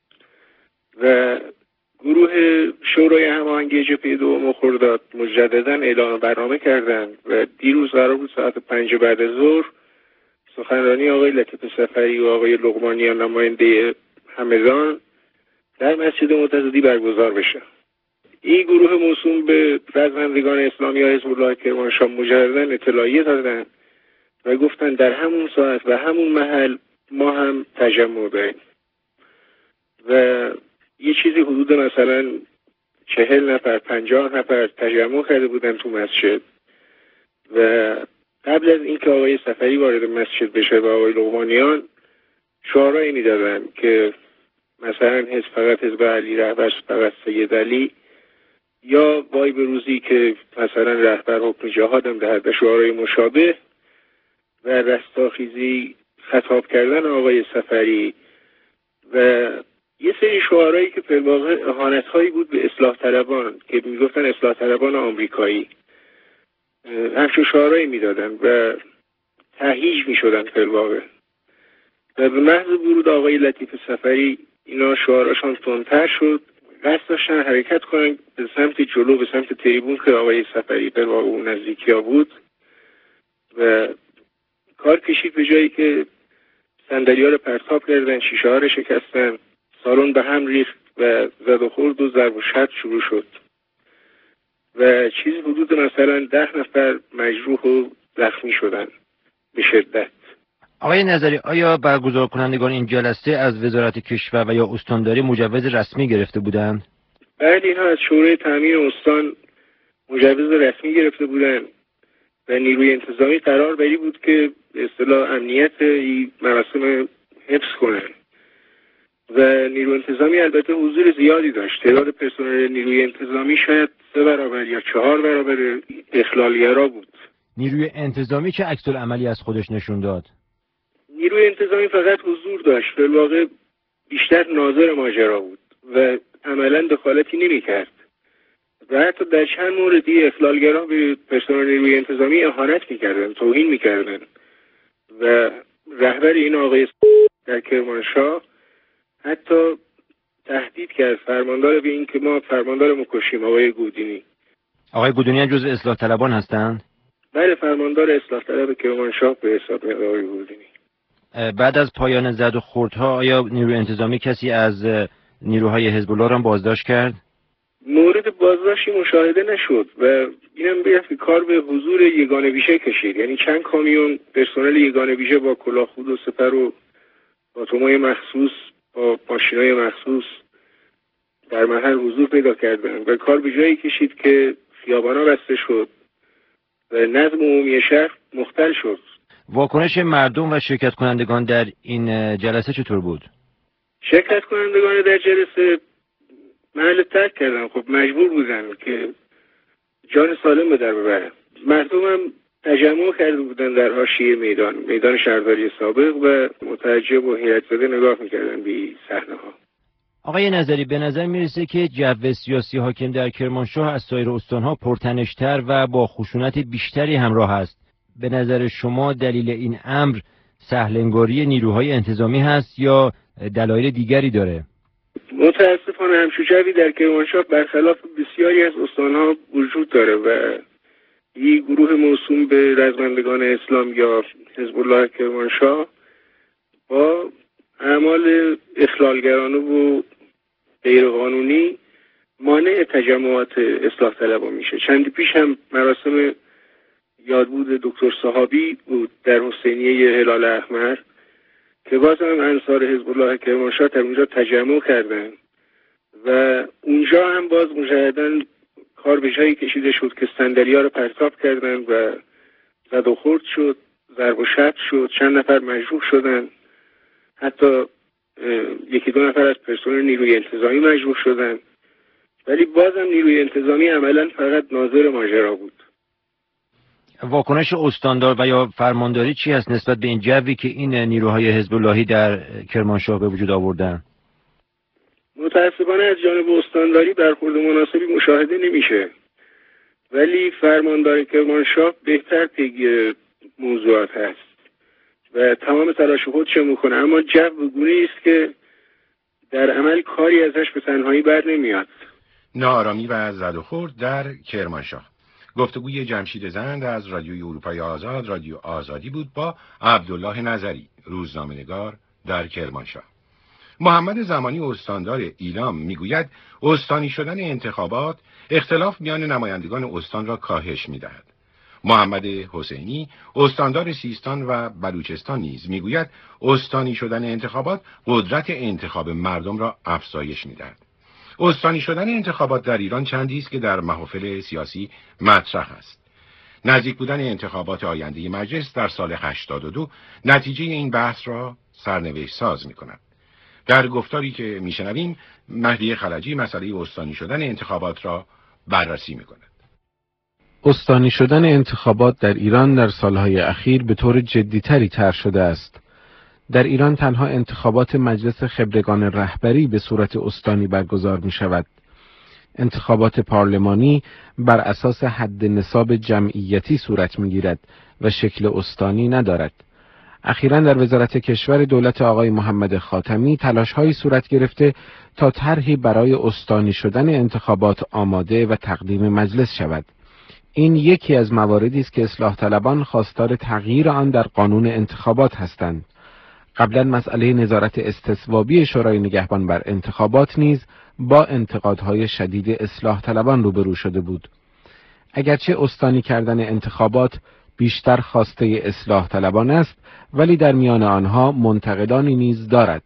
و گروه شورای هماهنگی جبهه دوم خرداد مجددا اعلام برنامه کردند و دیروز قرار بود ساعت 5 بعد از ظهر سخنرانی آقای لطیف صفری و آقای لقمانیان نماینده همدان در مسجد معتزدی برگزار بشه. این گروه موسوم به رزمندگان اسلامی یا حزب الله کرمانشاه مجددا اطلاعیه دادن و گفتن در همون ساعت و همون محل ما هم تجمع داریم و یه چیزی حدود مثلا 40 نفر 50 نفر تجمع کرده بودن تو مسجد و قبل از اینکه آقای صفری وارد مسجد بشه و آقای لقمانیان شعارهایی میدادن که مثلا فقط حزب علی رهبر، فقط سید علی، یا وای به روزی که مثلا رهبر حکم جهاد هم دهد، شعارهای مشابه و رستاخیزی خطاب کردن آقای صفری و یه سری شعارهایی که در واقع اهانت‌هایی بود به اصلاح طلبان که میگفتن اصلاح طلبان آمریکایی، همچون شعارهایی میدادن و تهییج میشدن در واقع. و به محض ورود آقای لطیف صفری اینا شعاراشان تندتر شد، قصد داشتن حرکت کنن به سمت جلو، به سمت تریبون که آقای صفری در واقع اون نزدیکی ها بود و کار کشید به جایی که صندلی‌ها رو پرتاب کردن، شیشه‌ها رو شکستن، سالن به هم ریخت و زد و خورد و ضرب و شتم شروع شد و چیزی حدود مثلا 10 نفر مجروح و زخمی شدن به شدت. آقای نظری، آیا برگزار کنندگان این جلسه از وزارت کشور و یا استانداری مجوز رسمی گرفته بودند؟ بله، اینها از شورای تامین استان مجوز رسمی گرفته بودند و نیروی انتظامی قرار بری بود که به اصطلاح امنیت این مراسم حفظ کنند و نیروی انتظامی البته حضور زیادی داشت. تعداد پرسنل نیروی انتظامی شاید 3 برابر یا 4 برابر اخلالگرا بود. نیروی انتظامی چه عکس‌العملی از خودش نشون داد؟ نیروی انتظامی فقط حضور داشت، در واقع بیشتر ناظر ماجرا بود و عملاً دخالتی نمی‌کرد. و حتی در چند موردی اخلالگرا به پرسنل نیروی انتظامی اهانت می‌کردند، توهین می‌کردند و رهبر این آقای در کرمانشاه حتی تهدید کرد فرماندار به این که ما فرماندار مکشیم، آقای گودینی. آقای گودینی جزء اصلاح طلبان هستند؟ بله، فرماندار اصلاح طلب کرمانشاه به حساب آقای گودینی. بعد از پایان زد و خوردها آیا نیروی انتظامی کسی از نیروهای حزب الله را بازداشت کرد؟ مورد بازداشتی مشاهده نشد و اینم بگم که کار به حضور یگانه ویژه کشید. یعنی چند کامیون پرسنل یگانه ویژه با کلاهخود و سپر و اتومای مخصوص با ماشینای مخصوص در محل حضور پیدا کردند و کار به جایی کشید که خیابانا بسته شد و نظم عمومی شهر مختل شد. واکنش مردم و شرکت کنندگان در این جلسه چطور بود؟ شرکت کنندگان در جلسه محل ترک کردن، خب مجبور بودن که جان سالم به در ببرن. مردم هم تجمع کرده بودن در حاشیه میدان شهرداری سابق و متعجب و حیرت زده نگاه میکردن به این صحنه‌ها. آقای نظری، به نظر میرسه که جو سیاسی حاکم در کرمانشاه از سایر استانها پرتنش‌تر و با خشونت بیشتری همراه است. به نظر شما دلیل این امر سهل‌انگاری نیروهای انتظامی هست یا دلایل دیگری داره؟ متاسفانه همچون جوی در کرمانشاه برخلاف بسیاری از استانها وجود داره و این گروه موسوم به رزمندگان اسلام یا حزب الله کرمانشاه با اعمال اخلالگرانه و غیرقانونی مانع تجمعات اصلاح طلبان میشه. چندی پیش هم مراسم یادبود دکتر صحابی بود در حسینیه هلال احمر که باز هم انصار حزب الله کرمانشاه در اونجا تجمع کردن و اونجا هم باز مجدداً کار به جایی کشیده شد که صندلی‌ها رو پرتاب کردن و زد و خورد شد، ضرب و شتم شد، چند نفر مجروح شدن، حتی 1-2 نفر از پرسنل نیروی انتظامی مجروح شدن، ولی بازم نیروی انتظامی عملاً فقط ناظر ماجرا بود. واکنش استاندار و یا فرمانداری چی هست نسبت به این جوی که این نیروهای حزب اللهی در کرمانشاه به وجود آوردن؟ متاسفانه از جانب استانداری برخورد مناسبی مشاهده نمیشه، ولی فرماندار کرمانشاه بهتر پیگیر موضوعات هست و تمام تلاش خودش میکنه، اما جو گونه‌ای است که در عمل کاری ازش به تنهایی بر نمیاد. ناآرامی و زد و خورد در کرمانشاه. گفتگوی جمشید زند از رادیوی اروپای آزاد، رادیو آزادی بود با عبدالله نظری، روزنامه‌نگار در کرمانشاه. محمد زمانی استاندار ایلام میگوید استانی شدن انتخابات اختلاف میان نمایندگان استان را کاهش میدهد. محمد حسینی استاندار سیستان و بلوچستان نیز میگوید استانی شدن انتخابات قدرت انتخاب مردم را افزایش میدهد. استانی شدن انتخابات در ایران چندی است که در محافل سیاسی مطرح است. نزدیک بودن انتخابات آینده مجلس در سال 82 نتیجه این بحث را سرنوشت ساز می‌کند. در گفتاری که میشنویم مهدی خلجی مسئله استانی شدن انتخابات را بررسی می‌کند. استانی شدن انتخابات در ایران در سالهای اخیر به طور جدی‌تری طرح شده است. در ایران تنها انتخابات مجلس خبرگان رهبری به صورت استانی برگزار می شود. انتخابات پارلمانی بر اساس حد نصاب جمعیتی صورت می گیرد و شکل استانی ندارد. اخیراً در وزارت کشور دولت آقای محمد خاتمی تلاش‌هایی صورت گرفته تا طرحی برای استانی شدن انتخابات آماده و تقدیم مجلس شود. این یکی از مواردی است که اصلاح طلبان خواستار تغییر آن در قانون انتخابات هستند. قبلا مسئله نظارت استصوابی شورای نگهبان بر انتخابات نیز با انتقادهای شدید اصلاح طلبان روبرو شده بود. اگرچه استانی کردن انتخابات بیشتر خواسته اصلاح طلبان است، ولی در میان آنها منتقدانی نیز دارد.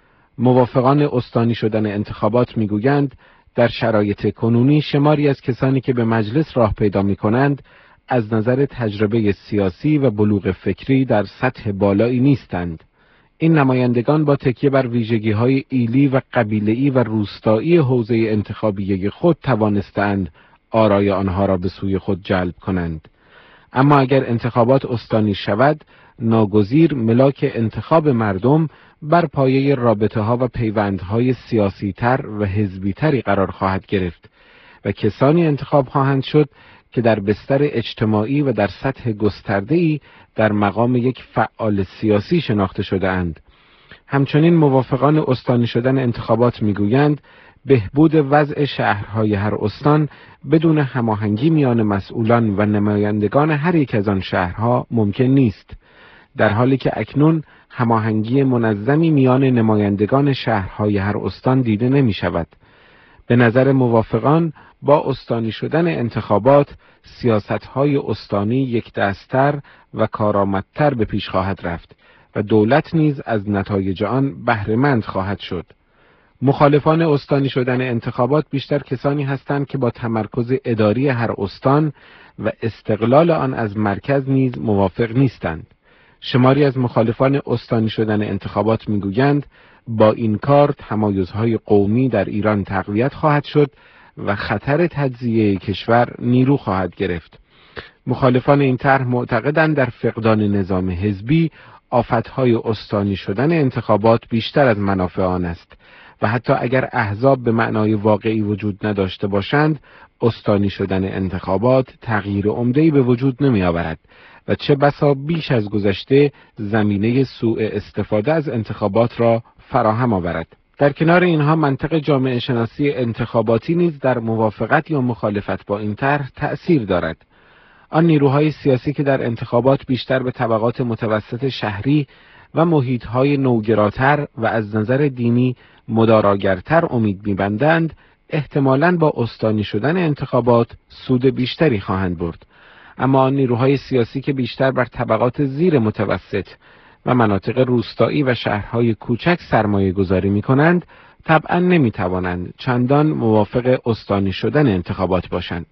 موافقان استانی شدن انتخابات میگویند در شرایط کنونی شماری از کسانی که به مجلس راه پیدا می‌کنند از نظر تجربه سیاسی و بلوغ فکری در سطح بالایی نیستند. این نمایندگان با تکیه بر ویژگی‌های ایلی و قبیله‌ای و روستایی حوزه انتخابیه خود توانستند آرای آنها را به سوی خود جلب کنند. اما اگر انتخابات استانی شود، ناگزیر ملاک انتخاب مردم بر پایه رابطه‌ها و پیوندهای سیاسی‌تر و حزبی‌تری قرار خواهد گرفت و کسانی انتخاب خواهند شد که در بستر اجتماعی و در سطح گسترده‌ای در مقام یک فعال سیاسی شناخته شده‌اند. همچنین موافقان استانی شدن انتخابات می‌گویند بهبود وضع شهرهای هر استان بدون هماهنگی میان مسئولان و نمایندگان هر یک از آن شهرها ممکن نیست، در حالی که اکنون هماهنگی منظمی میان نمایندگان شهرهای هر استان دیده نمی شود. به نظر موافقان با استانی شدن انتخابات سیاستهای استانی یک دست‌تر و کارآمدتر به پیش خواهد رفت و دولت نیز از نتایج آن بهره‌مند خواهد شد. مخالفان استانی شدن انتخابات بیشتر کسانی هستند که با تمرکز اداری هر استان و استقلال آن از مرکز نیز موافق نیستند. شماری از مخالفان استانی شدن انتخابات میگویند با این کار تمایزهای قومی در ایران تقویت خواهد شد و خطر تجزیه کشور نیرو خواهد گرفت. مخالفان این طرح معتقدند در فقدان نظام حزبی آفتهای استانی شدن انتخابات بیشتر از منافع آن است و حتی اگر احزاب به معنای واقعی وجود نداشته باشند، استانی شدن انتخابات تغییر عمده‌ای به وجود نمی آورد و چه بسا بیش از گذشته زمینه سوء استفاده از انتخابات را فراهم آورد. در کنار اینها منطق جامعه شناسی انتخاباتی نیز در موافقت یا مخالفت با این طرح تأثیر دارد. آن نیروهای سیاسی که در انتخابات بیشتر به طبقات متوسط شهری و محیط‌های نوگراتر و از نظر دینی مداراگرتر امید می‌بندند، احتمالاً با استانی شدن انتخابات سود بیشتری خواهند برد. اما آن نیروهای سیاسی که بیشتر بر طبقات زیر متوسط و مناطق روستایی و شهرهای کوچک سرمایه گذاری می کنند، طبعا نمی توانند چندان موافق استانی شدن انتخابات باشند.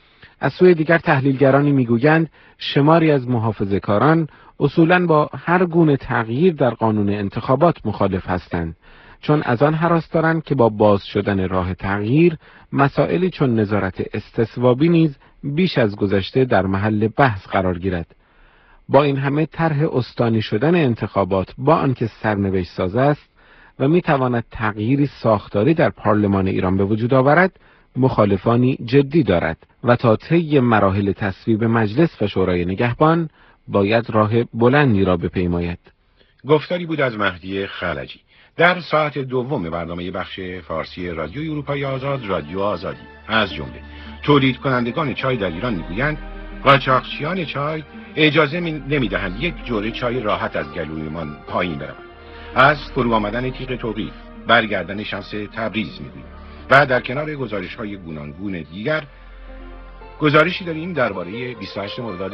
از سوی دیگر تحلیلگرانی می گویند شماری از محافظه‌کاران اصولاً با هر گونه تغییر در قانون انتخابات مخالف هستند، چون از آن هراس دارند که با باز شدن راه تغییر مسائلی چون نظارت استصوابی نیز بیش از گذشته در محل بحث قرار گیرد. با این همه طرح استانی شدن انتخابات با آنکه سرنوشت ساز است و میتواند تغییری ساختاری در پارلمان ایران به وجود آورد، مخالفانی جدی دارد و تا طی مراحل تصویب مجلس و شورای نگهبان باید راه بلندی را بپیماید. گفتاری بود از مهدی خلجی در ساعت دوم برنامه بخش فارسی رادیو اروپای آزاد، رادیو آزادی. از جمله تولید کنندگان چای در ایران میگویند قاچاقچیان چای اجازه نمیدهند یک جوره چای راحت از گلویمان پایین برود. از فرو آمدن تیغ توقیف، برگردن شمس تبریز میگوییم. و در کنار گزارش‌های گوناگون دیگر گزارشی داریم درباره 28 مرداد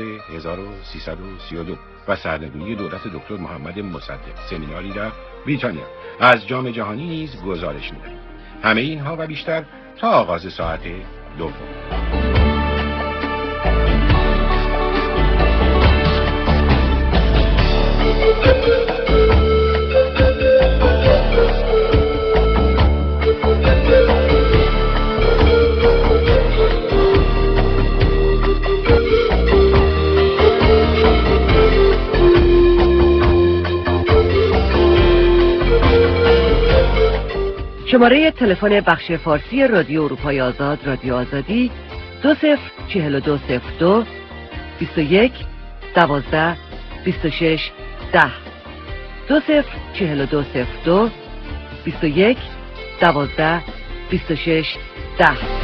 1332 و سرنگونی دولت دکتر محمد مصدق، سمیناری در بریتانیا. از جام جهانی نیز گزارش می‌دهیم. همه اینها و بیشتر تا آغاز ساعت دوم. شماره تلفن بخش فارسی رادیو اروپای آزاد، رادیو آزادی 204202 21 12 26 10 204202 21 12 26 10.